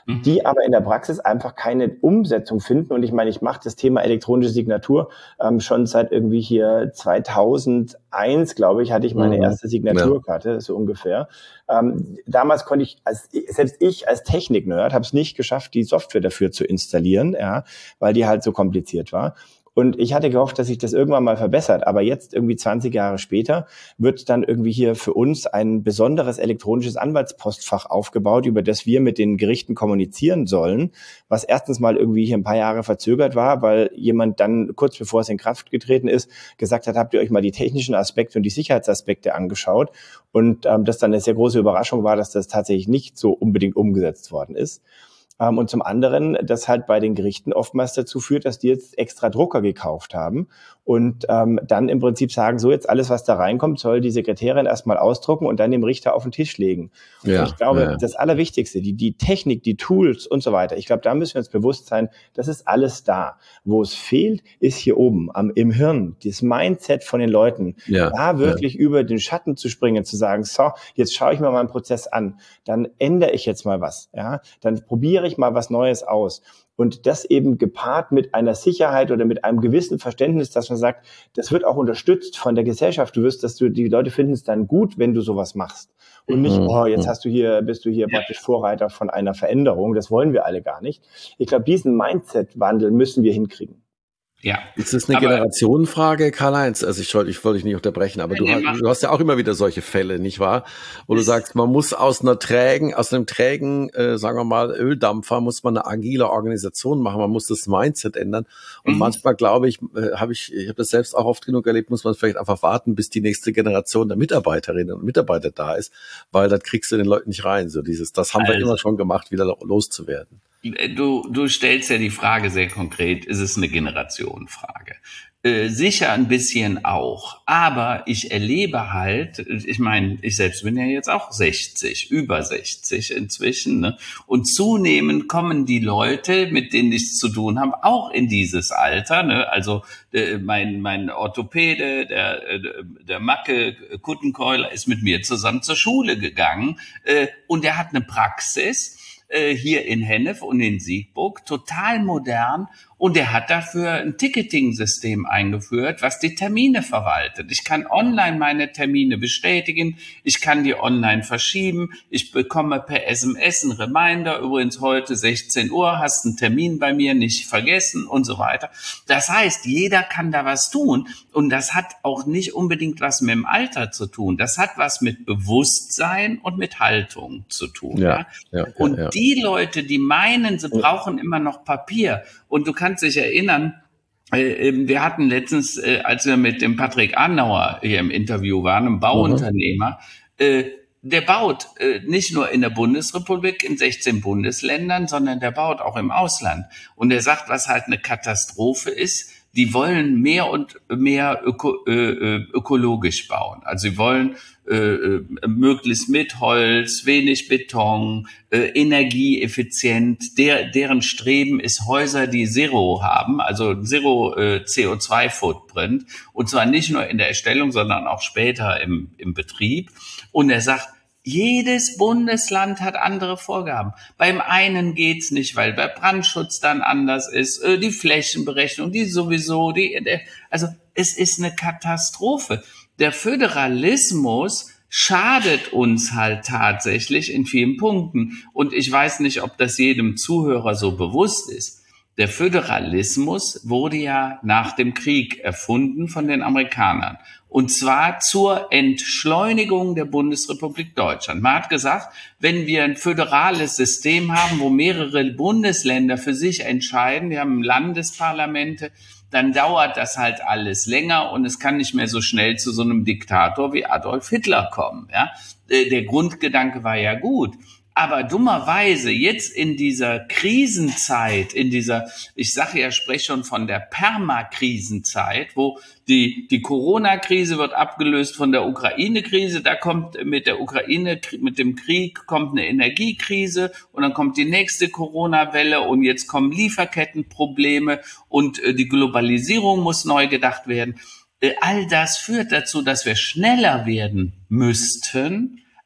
die aber in der Praxis einfach keine Umsetzung finden. Und ich meine, ich mache das Thema elektronische Signatur ähm, schon seit irgendwie hier zweitausendeins, glaube ich, hatte ich meine erste Signaturkarte, ja. so ungefähr. Ähm, damals konnte ich, als selbst ich als Technik-Nerd, habe es nicht geschafft, die Software dafür zu installieren, ja, weil die halt so kompliziert war. Und ich hatte gehofft, dass sich das irgendwann mal verbessert. Aber jetzt, irgendwie zwanzig Jahre später, wird dann irgendwie hier für uns ein besonderes elektronisches Anwaltspostfach aufgebaut, über das wir mit den Gerichten kommunizieren sollen, was erstens mal irgendwie hier ein paar Jahre verzögert war, weil jemand dann kurz bevor es in Kraft getreten ist, gesagt hat, habt ihr euch mal die technischen Aspekte und die Sicherheitsaspekte angeschaut? Und ähm, das dann eine sehr große Überraschung war, dass das tatsächlich nicht so unbedingt umgesetzt worden ist. Um, und zum anderen, das halt bei den Gerichten oftmals dazu führt, dass die jetzt extra Drucker gekauft haben und ähm, dann im Prinzip sagen, so jetzt alles, was da reinkommt, soll die Sekretärin erstmal ausdrucken und dann dem Richter auf den Tisch legen. Ja, und ich glaube, ja. das Allerwichtigste, die, die Technik, die Tools und so weiter, ich glaube, da müssen wir uns bewusst sein, das ist alles da. Wo es fehlt, ist hier oben am, im Hirn, das Mindset von den Leuten, ja, da wirklich ja. über den Schatten zu springen, zu sagen, so, jetzt schaue ich mir mal einen Prozess an, dann ändere ich jetzt mal was, ja, dann probiere ich mal was Neues aus. Und das eben gepaart mit einer Sicherheit oder mit einem gewissen Verständnis, dass man sagt, das wird auch unterstützt von der Gesellschaft. Du wirst, dass du, die Leute finden es dann gut, wenn du sowas machst. Und nicht, oh, jetzt hast du hier, bist du hier ja. praktisch Vorreiter von einer Veränderung. Das wollen wir alle gar nicht. Ich glaube, diesen Mindset-Wandel müssen wir hinkriegen. Ja. Ist das eine aber Generationenfrage, Karl-Heinz? Also ich wollte ich wollte dich nicht unterbrechen, aber du, hast, du hast ja auch immer wieder solche Fälle, nicht wahr? Wo du sagst, man muss aus einer trägen, aus einem trägen, äh, sagen wir mal, Öldampfer, muss man eine agile Organisation machen, man muss das Mindset ändern. Und mhm. manchmal, glaube ich, äh, habe ich, ich habe das selbst auch oft genug erlebt, muss man vielleicht einfach warten, bis die nächste Generation der Mitarbeiterinnen und Mitarbeiter da ist, weil das kriegst du den Leuten nicht rein. So dieses, das haben also. wir immer schon gemacht, wieder loszuwerden. Du, du stellst ja die Frage sehr konkret, ist es eine Generationenfrage? Äh, sicher ein bisschen auch, aber ich erlebe halt, ich meine, ich selbst bin ja jetzt auch sechzig, über sechzig inzwischen, ne? Und zunehmend kommen die Leute, mit denen ich es zu tun habe, auch in dieses Alter, ne? Also äh, mein mein Orthopäde, der der Macke Kuttenkeuler ist mit mir zusammen zur Schule gegangen äh, und der hat eine Praxis hier in Hennef und in Siegburg, total modern, und er hat dafür ein Ticketing-System eingeführt, was die Termine verwaltet. Ich kann online meine Termine bestätigen, ich kann die online verschieben, ich bekomme per S M S einen Reminder, übrigens heute sechzehn Uhr, hast einen Termin bei mir, nicht vergessen und so weiter. Das heißt, jeder kann da was tun, und das hat auch nicht unbedingt was mit dem Alter zu tun, das hat was mit Bewusstsein und mit Haltung zu tun. Ja, ja? Ja, und ja, ja. die Leute, die meinen, sie brauchen immer noch Papier, und du kannst dich erinnern, äh, wir hatten letztens, äh, als wir mit dem Patrick Annauer hier im Interview waren, einem Bauunternehmer, mhm. äh, der baut äh, nicht nur in der Bundesrepublik, in sechzehn Bundesländern, sondern der baut auch im Ausland. Und er sagt, was halt eine Katastrophe ist, die wollen mehr und mehr öko, äh, ökologisch bauen. Also sie wollen äh, möglichst mit Holz, wenig Beton, äh, energieeffizient. Der, deren Streben ist Häuser, die Zero haben, also Zero äh, C O zwei Footprint. Und zwar nicht nur in der Erstellung, sondern auch später im, im Betrieb. Und er sagt, jedes Bundesland hat andere Vorgaben. Beim einen geht's nicht, weil der Brandschutz dann anders ist, die Flächenberechnung, die sowieso, die, also es ist eine Katastrophe. Der Föderalismus schadet uns halt tatsächlich in vielen Punkten. Und ich weiß nicht, ob das jedem Zuhörer so bewusst ist. Der Föderalismus wurde ja nach dem Krieg erfunden von den Amerikanern. Und zwar zur Entschleunigung der Bundesrepublik Deutschland. Man hat gesagt, wenn wir ein föderales System haben, wo mehrere Bundesländer für sich entscheiden, wir haben Landesparlamente, dann dauert das halt alles länger und es kann nicht mehr so schnell zu so einem Diktator wie Adolf Hitler kommen. Ja? Der Grundgedanke war ja gut. Aber dummerweise jetzt in dieser Krisenzeit, in dieser, ich sage ja, spreche schon von der Permakrisenzeit, wo die die Corona-Krise wird abgelöst von der Ukraine-Krise, da kommt mit der Ukraine, mit dem Krieg kommt eine Energiekrise und dann kommt die nächste Corona-Welle und jetzt kommen Lieferkettenprobleme und die Globalisierung muss neu gedacht werden. All das führt dazu, dass wir schneller werden müssten,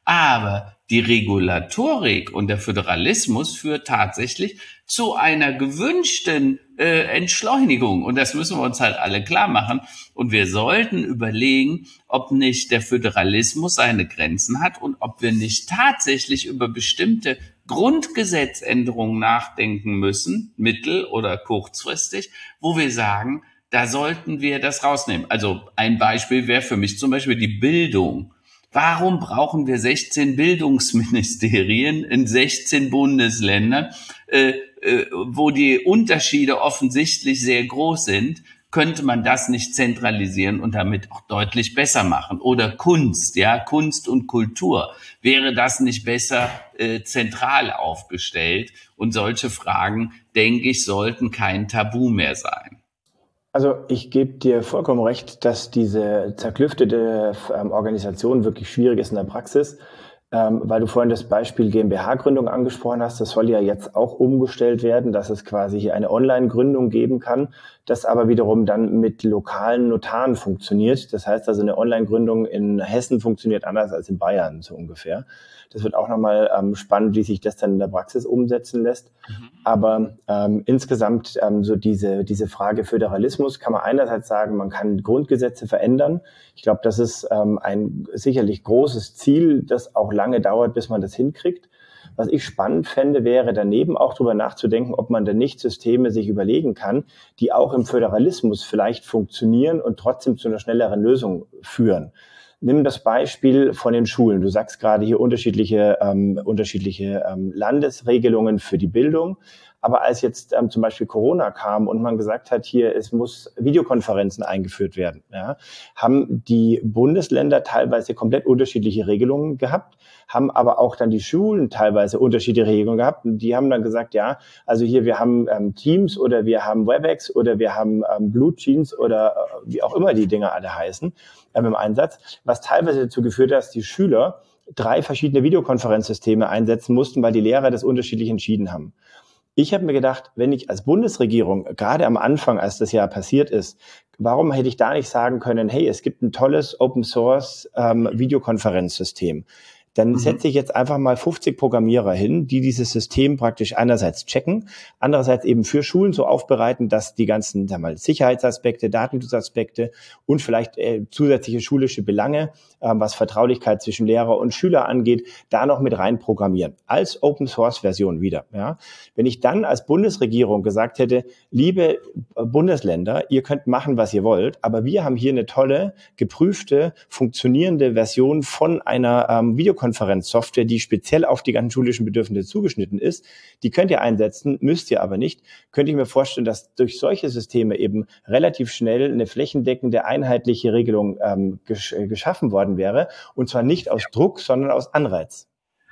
Aber die Regulatorik und der Föderalismus führt tatsächlich zu einer gewünschten äh, Entschleunigung. Und das müssen wir uns halt alle klar machen. Und wir sollten überlegen, ob nicht der Föderalismus seine Grenzen hat und ob wir nicht tatsächlich über bestimmte Grundgesetzänderungen nachdenken müssen, mittel- oder kurzfristig, wo wir sagen, da sollten wir das rausnehmen. Also ein Beispiel wäre für mich zum Beispiel die Bildung. Warum brauchen wir sechzehn Bildungsministerien in sechzehn Bundesländern, äh, äh, wo die Unterschiede offensichtlich sehr groß sind? Könnte man das nicht zentralisieren und damit auch deutlich besser machen? Oder Kunst, ja, Kunst und Kultur. Wäre das nicht besser äh, zentral aufgestellt? Und solche Fragen, denke ich, sollten kein Tabu mehr sein. Also ich gebe dir vollkommen recht, dass diese zerklüftete ähm, Organisation wirklich schwierig ist in der Praxis, ähm, weil du vorhin das Beispiel GmbH-Gründung angesprochen hast. Das soll ja jetzt auch umgestellt werden, dass es quasi hier eine Online-Gründung geben kann, das aber wiederum dann mit lokalen Notaren funktioniert. Das heißt also, eine Online-Gründung in Hessen funktioniert anders als in Bayern so ungefähr. Das wird auch nochmal ähm, spannend, wie sich das dann in der Praxis umsetzen lässt. Mhm. Aber ähm, insgesamt ähm, so diese diese Frage Föderalismus kann man einerseits sagen, man kann Grundgesetze verändern. Ich glaube, das ist ähm, ein sicherlich großes Ziel, das auch lange dauert, bis man das hinkriegt. Was ich spannend fände, wäre daneben auch darüber nachzudenken, ob man denn nicht Systeme sich überlegen kann, die auch im Föderalismus vielleicht funktionieren und trotzdem zu einer schnelleren Lösung führen. Nimm das Beispiel von den Schulen. Du sagst gerade hier unterschiedliche ähm, unterschiedliche ähm, Landesregelungen für die Bildung. Aber als jetzt ähm, zum Beispiel Corona kam und man gesagt hat, hier es muss Videokonferenzen eingeführt werden, ja, haben die Bundesländer teilweise komplett unterschiedliche Regelungen gehabt, haben aber auch dann die Schulen teilweise unterschiedliche Regelungen gehabt. Und die haben dann gesagt, ja, also hier wir haben ähm, Teams oder wir haben WebEx oder wir haben ähm, Blue Jeans oder äh, wie auch immer die Dinger alle heißen ähm, im Einsatz, was teilweise dazu geführt hat, dass die Schüler drei verschiedene Videokonferenzsysteme einsetzen mussten, weil die Lehrer das unterschiedlich entschieden haben. Ich habe mir gedacht, wenn ich als Bundesregierung, gerade am Anfang, als das ja passiert ist, warum hätte ich da nicht sagen können, hey, es gibt ein tolles Open-Source-Videokonferenzsystem. Dann mhm. setze ich jetzt einfach mal fünfzig Programmierer hin, die dieses System praktisch einerseits checken, andererseits eben für Schulen so aufbereiten, dass die ganzen, sagen wir mal, Sicherheitsaspekte, Datenschutzaspekte und vielleicht äh, zusätzliche schulische Belange, äh, was Vertraulichkeit zwischen Lehrer und Schüler angeht, da noch mit rein programmieren. Als Open-Source-Version wieder. Ja. Wenn ich dann als Bundesregierung gesagt hätte, liebe Bundesländer, ihr könnt machen, was ihr wollt, aber wir haben hier eine tolle, geprüfte, funktionierende Version von einer ähm, Videokonferenz Konferenzsoftware, die speziell auf die ganzen schulischen Bedürfnisse zugeschnitten ist. Die könnt ihr einsetzen, müsst ihr aber nicht. Könnte ich mir vorstellen, dass durch solche Systeme eben relativ schnell eine flächendeckende, einheitliche Regelung ähm, gesch- geschaffen worden wäre. Und zwar nicht aus Druck, sondern aus Anreiz.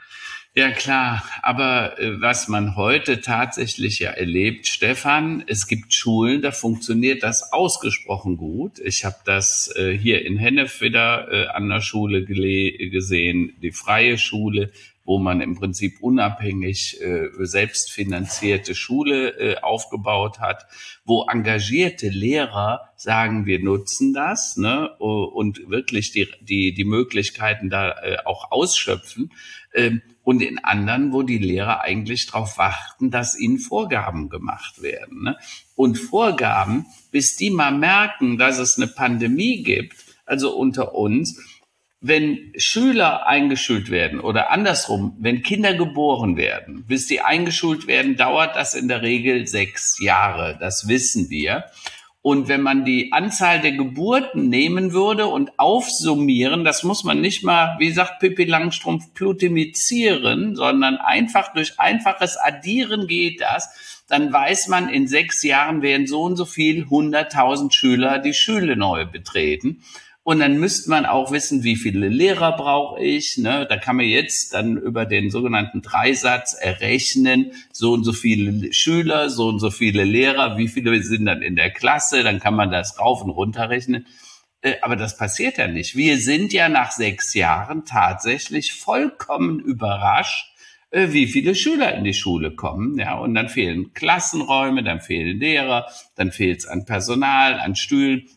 Ja klar, aber äh, was man heute tatsächlich ja erlebt, Stefan, es gibt Schulen, da funktioniert das ausgesprochen gut. Ich habe das äh, hier in Hennef wieder äh, an der Schule gele- gesehen, die freie Schule, wo man im Prinzip unabhängig äh, selbstfinanzierte Schule äh, aufgebaut hat, wo engagierte Lehrer sagen, wir nutzen das, ne, und wirklich die die die Möglichkeiten da äh, auch ausschöpfen. Ähm, und in anderen, wo die Lehrer eigentlich darauf warten, dass ihnen Vorgaben gemacht werden. Ne? Und Vorgaben, bis die mal merken, dass es eine Pandemie gibt, also unter uns, wenn Schüler eingeschult werden oder andersrum, wenn Kinder geboren werden, bis die eingeschult werden, dauert das in der Regel sechs Jahre. Das wissen wir. Und wenn man die Anzahl der Geburten nehmen würde und aufsummieren, das muss man nicht mal, wie sagt Pippi Langstrumpf, plutimizieren, sondern einfach durch einfaches Addieren geht das, dann weiß man, in sechs Jahren werden so und so viel hunderttausend Schüler die Schule neu betreten. Und dann müsste man auch wissen, wie viele Lehrer brauche ich. Ne? Da kann man jetzt dann über den sogenannten Dreisatz errechnen, so und so viele Schüler, so und so viele Lehrer, wie viele sind dann in der Klasse. Dann kann man das rauf und runter rechnen. Äh, aber das passiert ja nicht. Wir sind ja nach sechs Jahren tatsächlich vollkommen überrascht, äh, wie viele Schüler in die Schule kommen. Ja, und dann fehlen Klassenräume, dann fehlen Lehrer, dann fehlt es an Personal, an Stühlen.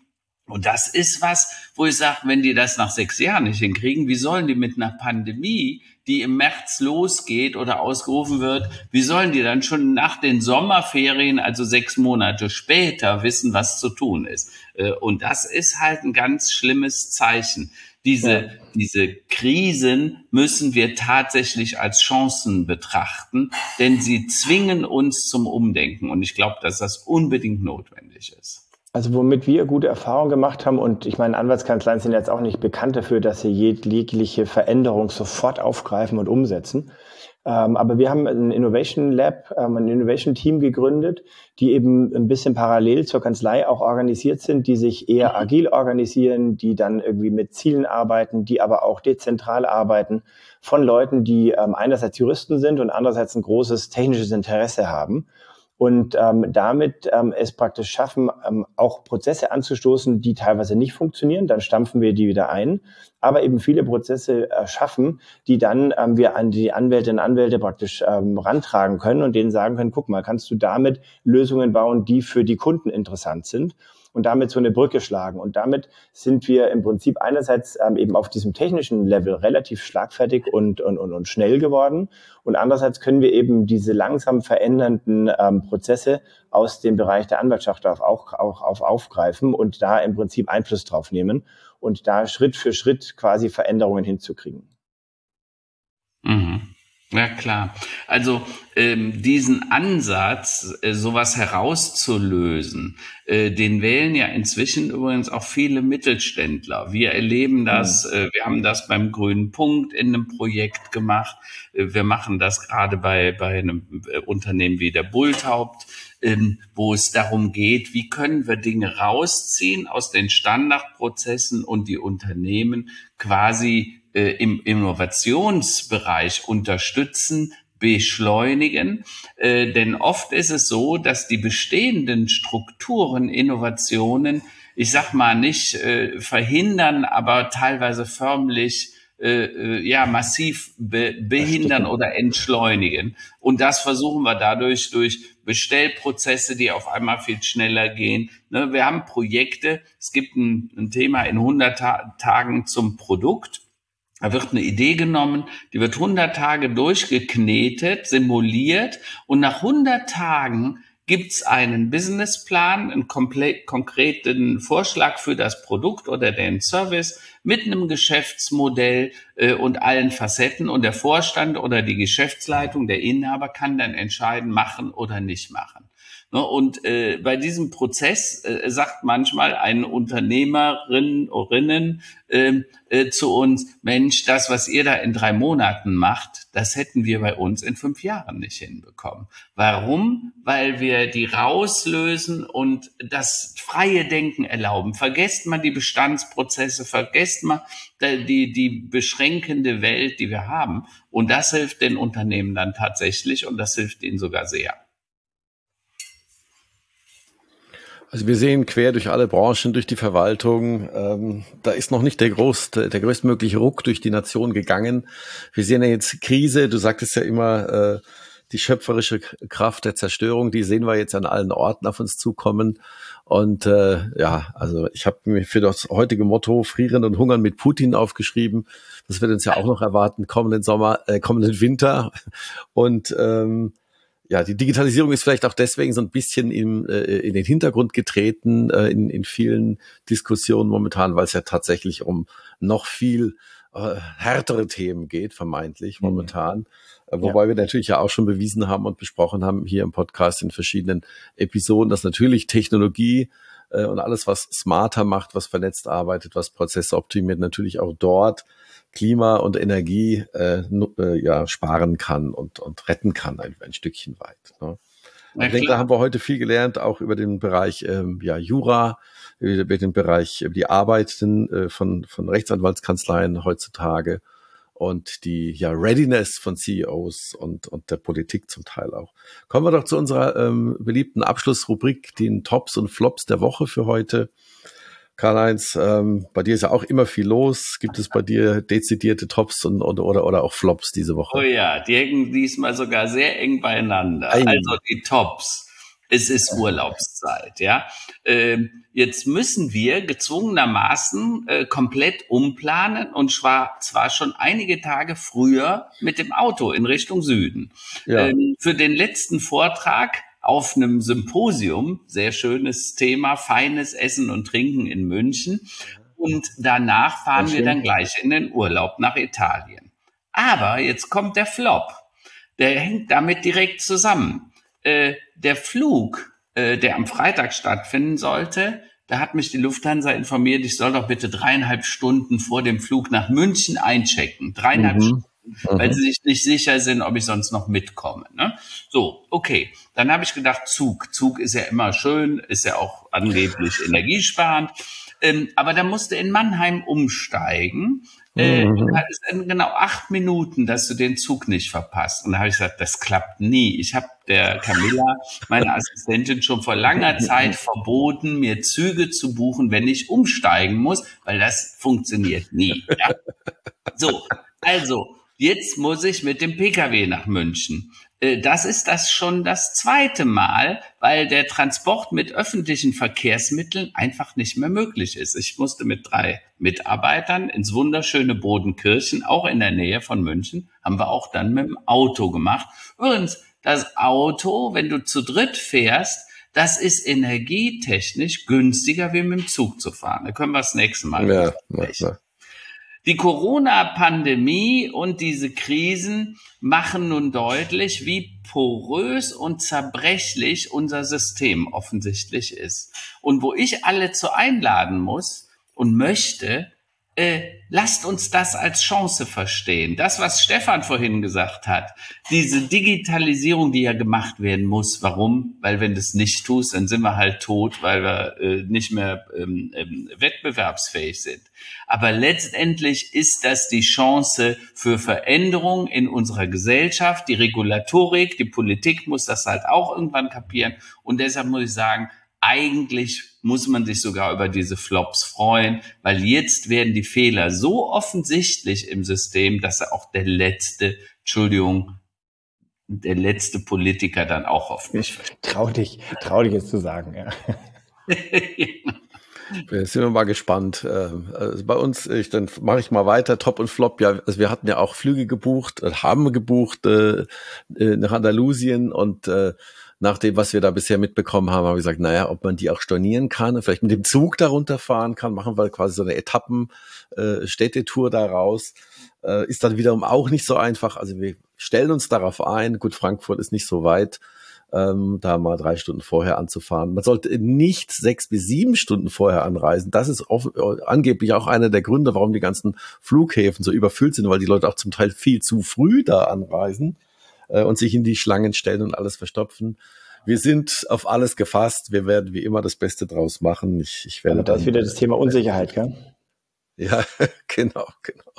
Und das ist was, wo ich sage, wenn die das nach sechs Jahren nicht hinkriegen, wie sollen die mit einer Pandemie, die im März losgeht oder ausgerufen wird, wie sollen die dann schon nach den Sommerferien, also sechs Monate später, wissen, was zu tun ist? Und das ist halt ein ganz schlimmes Zeichen. Diese, ja. diese Krisen müssen wir tatsächlich als Chancen betrachten, denn sie zwingen uns zum Umdenken. Und ich glaube, dass das unbedingt notwendig ist. Also womit wir gute Erfahrungen gemacht haben, und ich meine, Anwaltskanzleien sind jetzt auch nicht bekannt dafür, dass sie jegliche Veränderung sofort aufgreifen und umsetzen. Ähm, aber wir haben ein Innovation Lab, ähm, ein Innovation Team gegründet, die eben ein bisschen parallel zur Kanzlei auch organisiert sind, die sich eher agil organisieren, die dann irgendwie mit Zielen arbeiten, die aber auch dezentral arbeiten, von Leuten, die ähm, einerseits Juristen sind und andererseits ein großes technisches Interesse haben. Und ähm, damit ähm, es praktisch schaffen, ähm, auch Prozesse anzustoßen, die teilweise nicht funktionieren. Dann stampfen wir die wieder ein. Aber eben viele Prozesse äh, schaffen, die dann ähm, wir an die Anwältinnen und Anwälte praktisch ähm, rantragen können und denen sagen können, guck mal, kannst du damit Lösungen bauen, die für die Kunden interessant sind? Und damit so eine Brücke schlagen. Und damit sind wir im Prinzip einerseits ähm, eben auf diesem technischen Level relativ schlagfertig und, und, und, und schnell geworden. Und andererseits können wir eben diese langsam verändernden ähm, Prozesse aus dem Bereich der Anwaltschaft auf, auch, auch auf aufgreifen und da im Prinzip Einfluss drauf nehmen und da Schritt für Schritt quasi Veränderungen hinzukriegen. Mhm. Ja, klar. Also ähm, diesen Ansatz, äh, sowas herauszulösen, äh, den wählen ja inzwischen übrigens auch viele Mittelständler. Wir erleben das, mhm. äh, wir haben das beim Grünen Punkt in einem Projekt gemacht. Äh, wir machen das gerade bei bei einem äh, Unternehmen wie der Bulthaupt, ähm, wo es darum geht, wie können wir Dinge rausziehen aus den Standardprozessen und die Unternehmen quasi äh, im Innovationsbereich unterstützen, beschleunigen. Äh, denn oft ist es so, dass die bestehenden Strukturen, Innovationen, ich sag mal nicht äh, verhindern, aber teilweise förmlich äh, ja massiv be- behindern oder entschleunigen. Und das versuchen wir dadurch durch Bestellprozesse, die auf einmal viel schneller gehen. Ne, wir haben Projekte, es gibt ein, ein Thema in hundert Ta- Tagen zum Produkt. Da wird eine Idee genommen, die wird hundert Tage durchgeknetet, simuliert und nach hundert Tagen gibt's einen Businessplan, einen komplett konkreten Vorschlag für das Produkt oder den Service mit einem Geschäftsmodell äh, und allen Facetten und der Vorstand oder die Geschäftsleitung, der Inhaber kann dann entscheiden, machen oder nicht machen. Und äh, bei diesem Prozess äh, sagt manchmal ein Unternehmerin Orinnen, äh, äh, zu uns, Mensch, das, was ihr da in drei Monaten macht, das hätten wir bei uns in fünf Jahren nicht hinbekommen. Warum? Weil wir die rauslösen und das freie Denken erlauben. Vergesst mal die Bestandsprozesse, vergesst mal die, die beschränkende Welt, die wir haben. Und das hilft den Unternehmen dann tatsächlich und das hilft ihnen sogar sehr. Also wir sehen quer durch alle Branchen, durch die Verwaltung, ähm, da ist noch nicht der groß, der größtmögliche Ruck durch die Nation gegangen. Wir sehen ja jetzt Krise, du sagtest ja immer, äh, die schöpferische Kraft der Zerstörung, die sehen wir jetzt an allen Orten auf uns zukommen. Und äh, ja, also ich habe mir für das heutige Motto Frieren und Hungern mit Putin aufgeschrieben. Das wird uns ja auch noch erwarten, kommenden Sommer, äh, kommenden Winter. Und ähm, ja, die Digitalisierung ist vielleicht auch deswegen so ein bisschen in, äh, in den Hintergrund getreten äh, in, in vielen Diskussionen momentan, weil es ja tatsächlich um noch viel äh, härtere Themen geht, vermeintlich momentan. Mhm. Äh, wobei ja. wir natürlich ja auch schon bewiesen haben und besprochen haben hier im Podcast in verschiedenen Episoden, dass natürlich Technologie äh, und alles, was smarter macht, was vernetzt arbeitet, was Prozesse optimiert, natürlich auch dort Klima und Energie äh, äh, ja sparen kann und und retten kann ein, ein Stückchen weit. Ne? Ja, ich denke, da haben wir heute viel gelernt, auch über den Bereich ähm, ja Jura, über den Bereich über die Arbeiten äh, von von Rechtsanwaltskanzleien heutzutage und die ja Readiness von C E Os und und der Politik zum Teil auch. Kommen wir doch zu unserer ähm, beliebten Abschlussrubrik, den Tops und Flops der Woche für heute. Karl-Heinz, ähm, bei dir ist ja auch immer viel los. Gibt es bei dir dezidierte Tops und, oder, oder, oder auch Flops diese Woche? Oh ja, die hängen diesmal sogar sehr eng beieinander. Ein. Also die Tops. Es ist Urlaubszeit, ja. Ähm, jetzt müssen wir gezwungenermaßen äh, komplett umplanen und zwar, zwar schon einige Tage früher mit dem Auto in Richtung Süden. Ja. Ähm, für den letzten Vortrag auf einem Symposium, sehr schönes Thema, feines Essen und Trinken in München. Und danach fahren wir dann gleich in den Urlaub nach Italien. Aber jetzt kommt der Flop. Der hängt damit direkt zusammen. Äh, der Flug, äh, der am Freitag stattfinden sollte, da hat mich die Lufthansa informiert, ich soll doch bitte dreieinhalb Stunden vor dem Flug nach München einchecken. Dreieinhalb Mhm. Stunden, weil Mhm. sie sich nicht sicher sind, ob ich sonst noch mitkomme. Ne? So, okay. Dann habe ich gedacht, Zug. Zug ist ja immer schön, ist ja auch angeblich energiesparend. Ähm, aber da musste in Mannheim umsteigen. Äh, Mhm. und hat es dann genau acht Minuten, dass du den Zug nicht verpasst. Und da habe ich gesagt, das klappt nie. Ich habe der Camilla, meine Assistentin, schon vor langer Zeit verboten, mir Züge zu buchen, wenn ich umsteigen muss, weil das funktioniert nie. Ja? So, also, jetzt muss ich mit dem Pkw nach München. Äh, Das ist das schon das zweite Mal, weil der Transport mit öffentlichen Verkehrsmitteln einfach nicht mehr möglich ist. Ich musste mit drei Mitarbeitern ins wunderschöne Bodenkirchen, auch in der Nähe von München, haben wir auch dann mit dem Auto gemacht. Übrigens, das Auto, wenn du zu dritt fährst, das ist energietechnisch günstiger, wie mit dem Zug zu fahren. Da können wir das nächste Mal Ja, drüber ja, sprechen. ja. Die Corona-Pandemie und diese Krisen machen nun deutlich, wie porös und zerbrechlich unser System offensichtlich ist. Und wo ich alle zu einladen muss und möchte, äh, lasst uns das als Chance verstehen. Das, was Stefan vorhin gesagt hat, diese Digitalisierung, die ja gemacht werden muss. Warum? Weil wenn du es nicht tust, dann sind wir halt tot, weil wir äh, nicht mehr ähm, ähm, wettbewerbsfähig sind. Aber letztendlich ist das die Chance für Veränderung in unserer Gesellschaft. Die Regulatorik, die Politik muss das halt auch irgendwann kapieren. Und deshalb muss ich sagen, eigentlich muss man sich sogar über diese Flops freuen, weil jetzt werden die Fehler so offensichtlich im System, dass auch der letzte, Entschuldigung, der letzte Politiker dann auch hoffentlich versteht. Trau dich, trau dich jetzt zu sagen, ja. Wir sind wir mal gespannt. Also bei uns, ich, dann mache ich mal weiter, Top und Flop. Ja, also wir hatten ja auch Flüge gebucht, haben gebucht äh, nach Andalusien und äh, nach dem, was wir da bisher mitbekommen haben, haben wir gesagt, naja, ob man die auch stornieren kann, vielleicht mit dem Zug da runterfahren kann, machen wir quasi so eine Etappen-Städtetour äh, daraus. Äh, ist dann wiederum auch nicht so einfach. Also wir stellen uns darauf ein. Gut, Frankfurt ist nicht so weit, ähm, da mal drei Stunden vorher anzufahren. Man sollte nicht sechs bis sieben Stunden vorher anreisen. Das ist oft, angeblich auch einer der Gründe, warum die ganzen Flughäfen so überfüllt sind, weil die Leute auch zum Teil viel zu früh da anreisen und sich in die Schlangen stellen und alles verstopfen. Wir sind auf alles gefasst. Wir werden wie immer das Beste draus machen. Ich, ich werde Aber da ist wieder das Thema Unsicherheit, gell? Ja, genau, genau.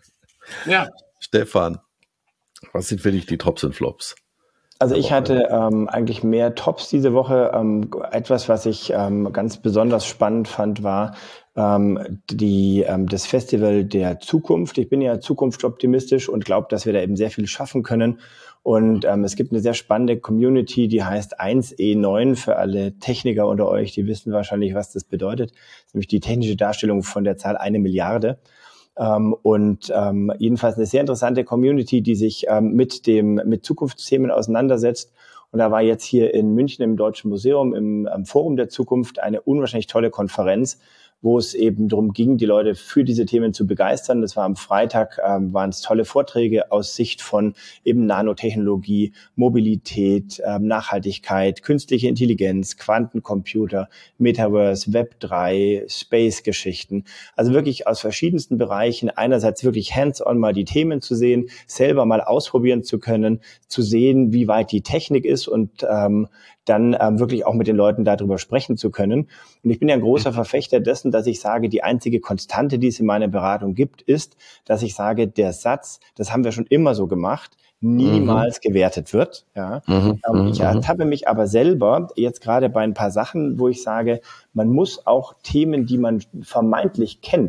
Ja. Stefan, was sind für dich die Tops und Flops? Also ich hatte ähm, eigentlich mehr Tops diese Woche. Ähm, etwas, was ich ähm, ganz besonders spannend fand, war ähm, die, ähm, das Festival der Zukunft. Ich bin ja zukunftsoptimistisch und glaube, dass wir da eben sehr viel schaffen können. Und ähm, es gibt eine sehr spannende Community, die heißt eins E neun für alle Techniker unter euch. Die wissen wahrscheinlich, was das bedeutet. Das ist nämlich die technische Darstellung von der Zahl eine Milliarde. Ähm, und ähm, jedenfalls eine sehr interessante Community, die sich ähm, mit dem mit Zukunftsthemen auseinandersetzt. Und da war jetzt hier in München im Deutschen Museum im, im Forum der Zukunft eine unwahrscheinlich tolle Konferenz, wo es eben darum ging, die Leute für diese Themen zu begeistern. Das war am Freitag, ähm, waren es tolle Vorträge aus Sicht von eben Nanotechnologie, Mobilität, ähm, Nachhaltigkeit, künstliche Intelligenz, Quantencomputer, Metaverse, Web drei, Space-Geschichten. Also wirklich aus verschiedensten Bereichen. Einerseits wirklich hands-on mal die Themen zu sehen, selber mal ausprobieren zu können, zu sehen, wie weit die Technik ist und ähm, dann ähm, wirklich auch mit den Leuten darüber sprechen zu können. Und ich bin ja ein großer Verfechter dessen, dass ich sage, die einzige Konstante, die es in meiner Beratung gibt, ist, dass ich sage, der Satz, das haben wir schon immer so gemacht, niemals mhm. gewertet wird. Ja. Mhm. Ähm, ich ertappe mich aber selber jetzt gerade bei ein paar Sachen, wo ich sage, man muss auch Themen, die man vermeintlich kennt,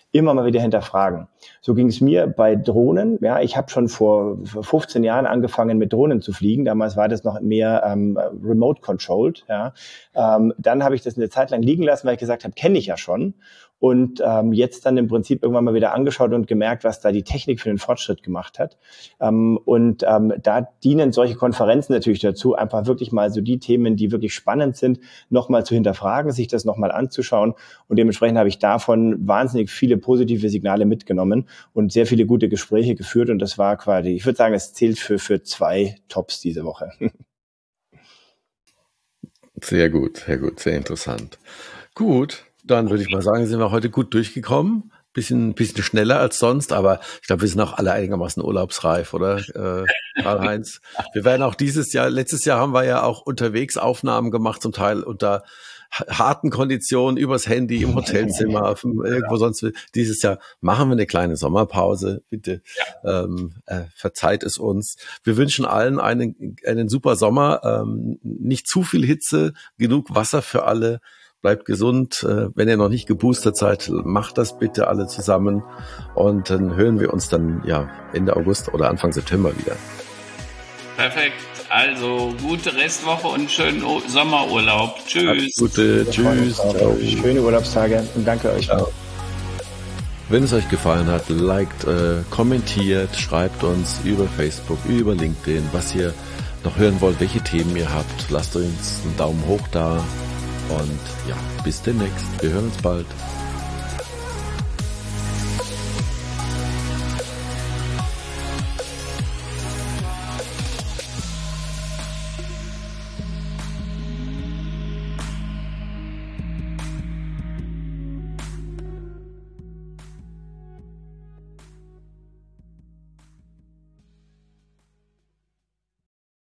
immer mal wieder hinterfragen. So ging es mir bei Drohnen. Ja, ich habe schon vor fünfzehn Jahren angefangen, mit Drohnen zu fliegen. Damals war das noch mehr ähm, remote controlled. Ja. Ähm, dann habe ich das eine Zeit lang liegen lassen, weil ich gesagt habe, kenne ich ja schon. Und ähm, jetzt dann im Prinzip irgendwann mal wieder angeschaut und gemerkt, was da die Technik für den Fortschritt gemacht hat. Ähm, und ähm, da dienen solche Konferenzen natürlich dazu, einfach wirklich mal so die Themen, die wirklich spannend sind, nochmal zu hinterfragen, sich das nochmal anzuschauen. Und dementsprechend habe ich davon wahnsinnig viele positive Signale mitgenommen und sehr viele gute Gespräche geführt. Und das war quasi, ich würde sagen, es zählt für, für zwei Tops diese Woche. Sehr gut, sehr gut, sehr interessant. Gut. Dann würde ich mal sagen, sind wir heute gut durchgekommen. Bisschen, bisschen schneller als sonst, aber ich glaube, wir sind auch alle einigermaßen urlaubsreif, oder, äh, Karl-Heinz? Wir werden auch dieses Jahr, letztes Jahr haben wir ja auch unterwegs Aufnahmen gemacht, zum Teil unter harten Konditionen, übers Handy, im Hotelzimmer, auf dem, irgendwo sonst. Dieses Jahr machen wir eine kleine Sommerpause, bitte. Ja. Ähm, äh, verzeiht es uns. Wir wünschen allen einen, einen super Sommer, ähm, nicht zu viel Hitze, genug Wasser für alle. Bleibt gesund. Wenn ihr noch nicht geboostert seid, macht das bitte alle zusammen. Und dann hören wir uns dann ja Ende August oder Anfang September wieder. Perfekt. Also gute Restwoche und schönen Sommerurlaub. Tschüss. Alles Gute. Tschüss. Ciao. Schöne Urlaubstage und danke euch. Ciao. Wenn es euch gefallen hat, liked, äh, kommentiert, schreibt uns über Facebook, über LinkedIn, was ihr noch hören wollt, welche Themen ihr habt. Lasst uns einen Daumen hoch da. Und ja, bis demnächst. Wir hören uns bald.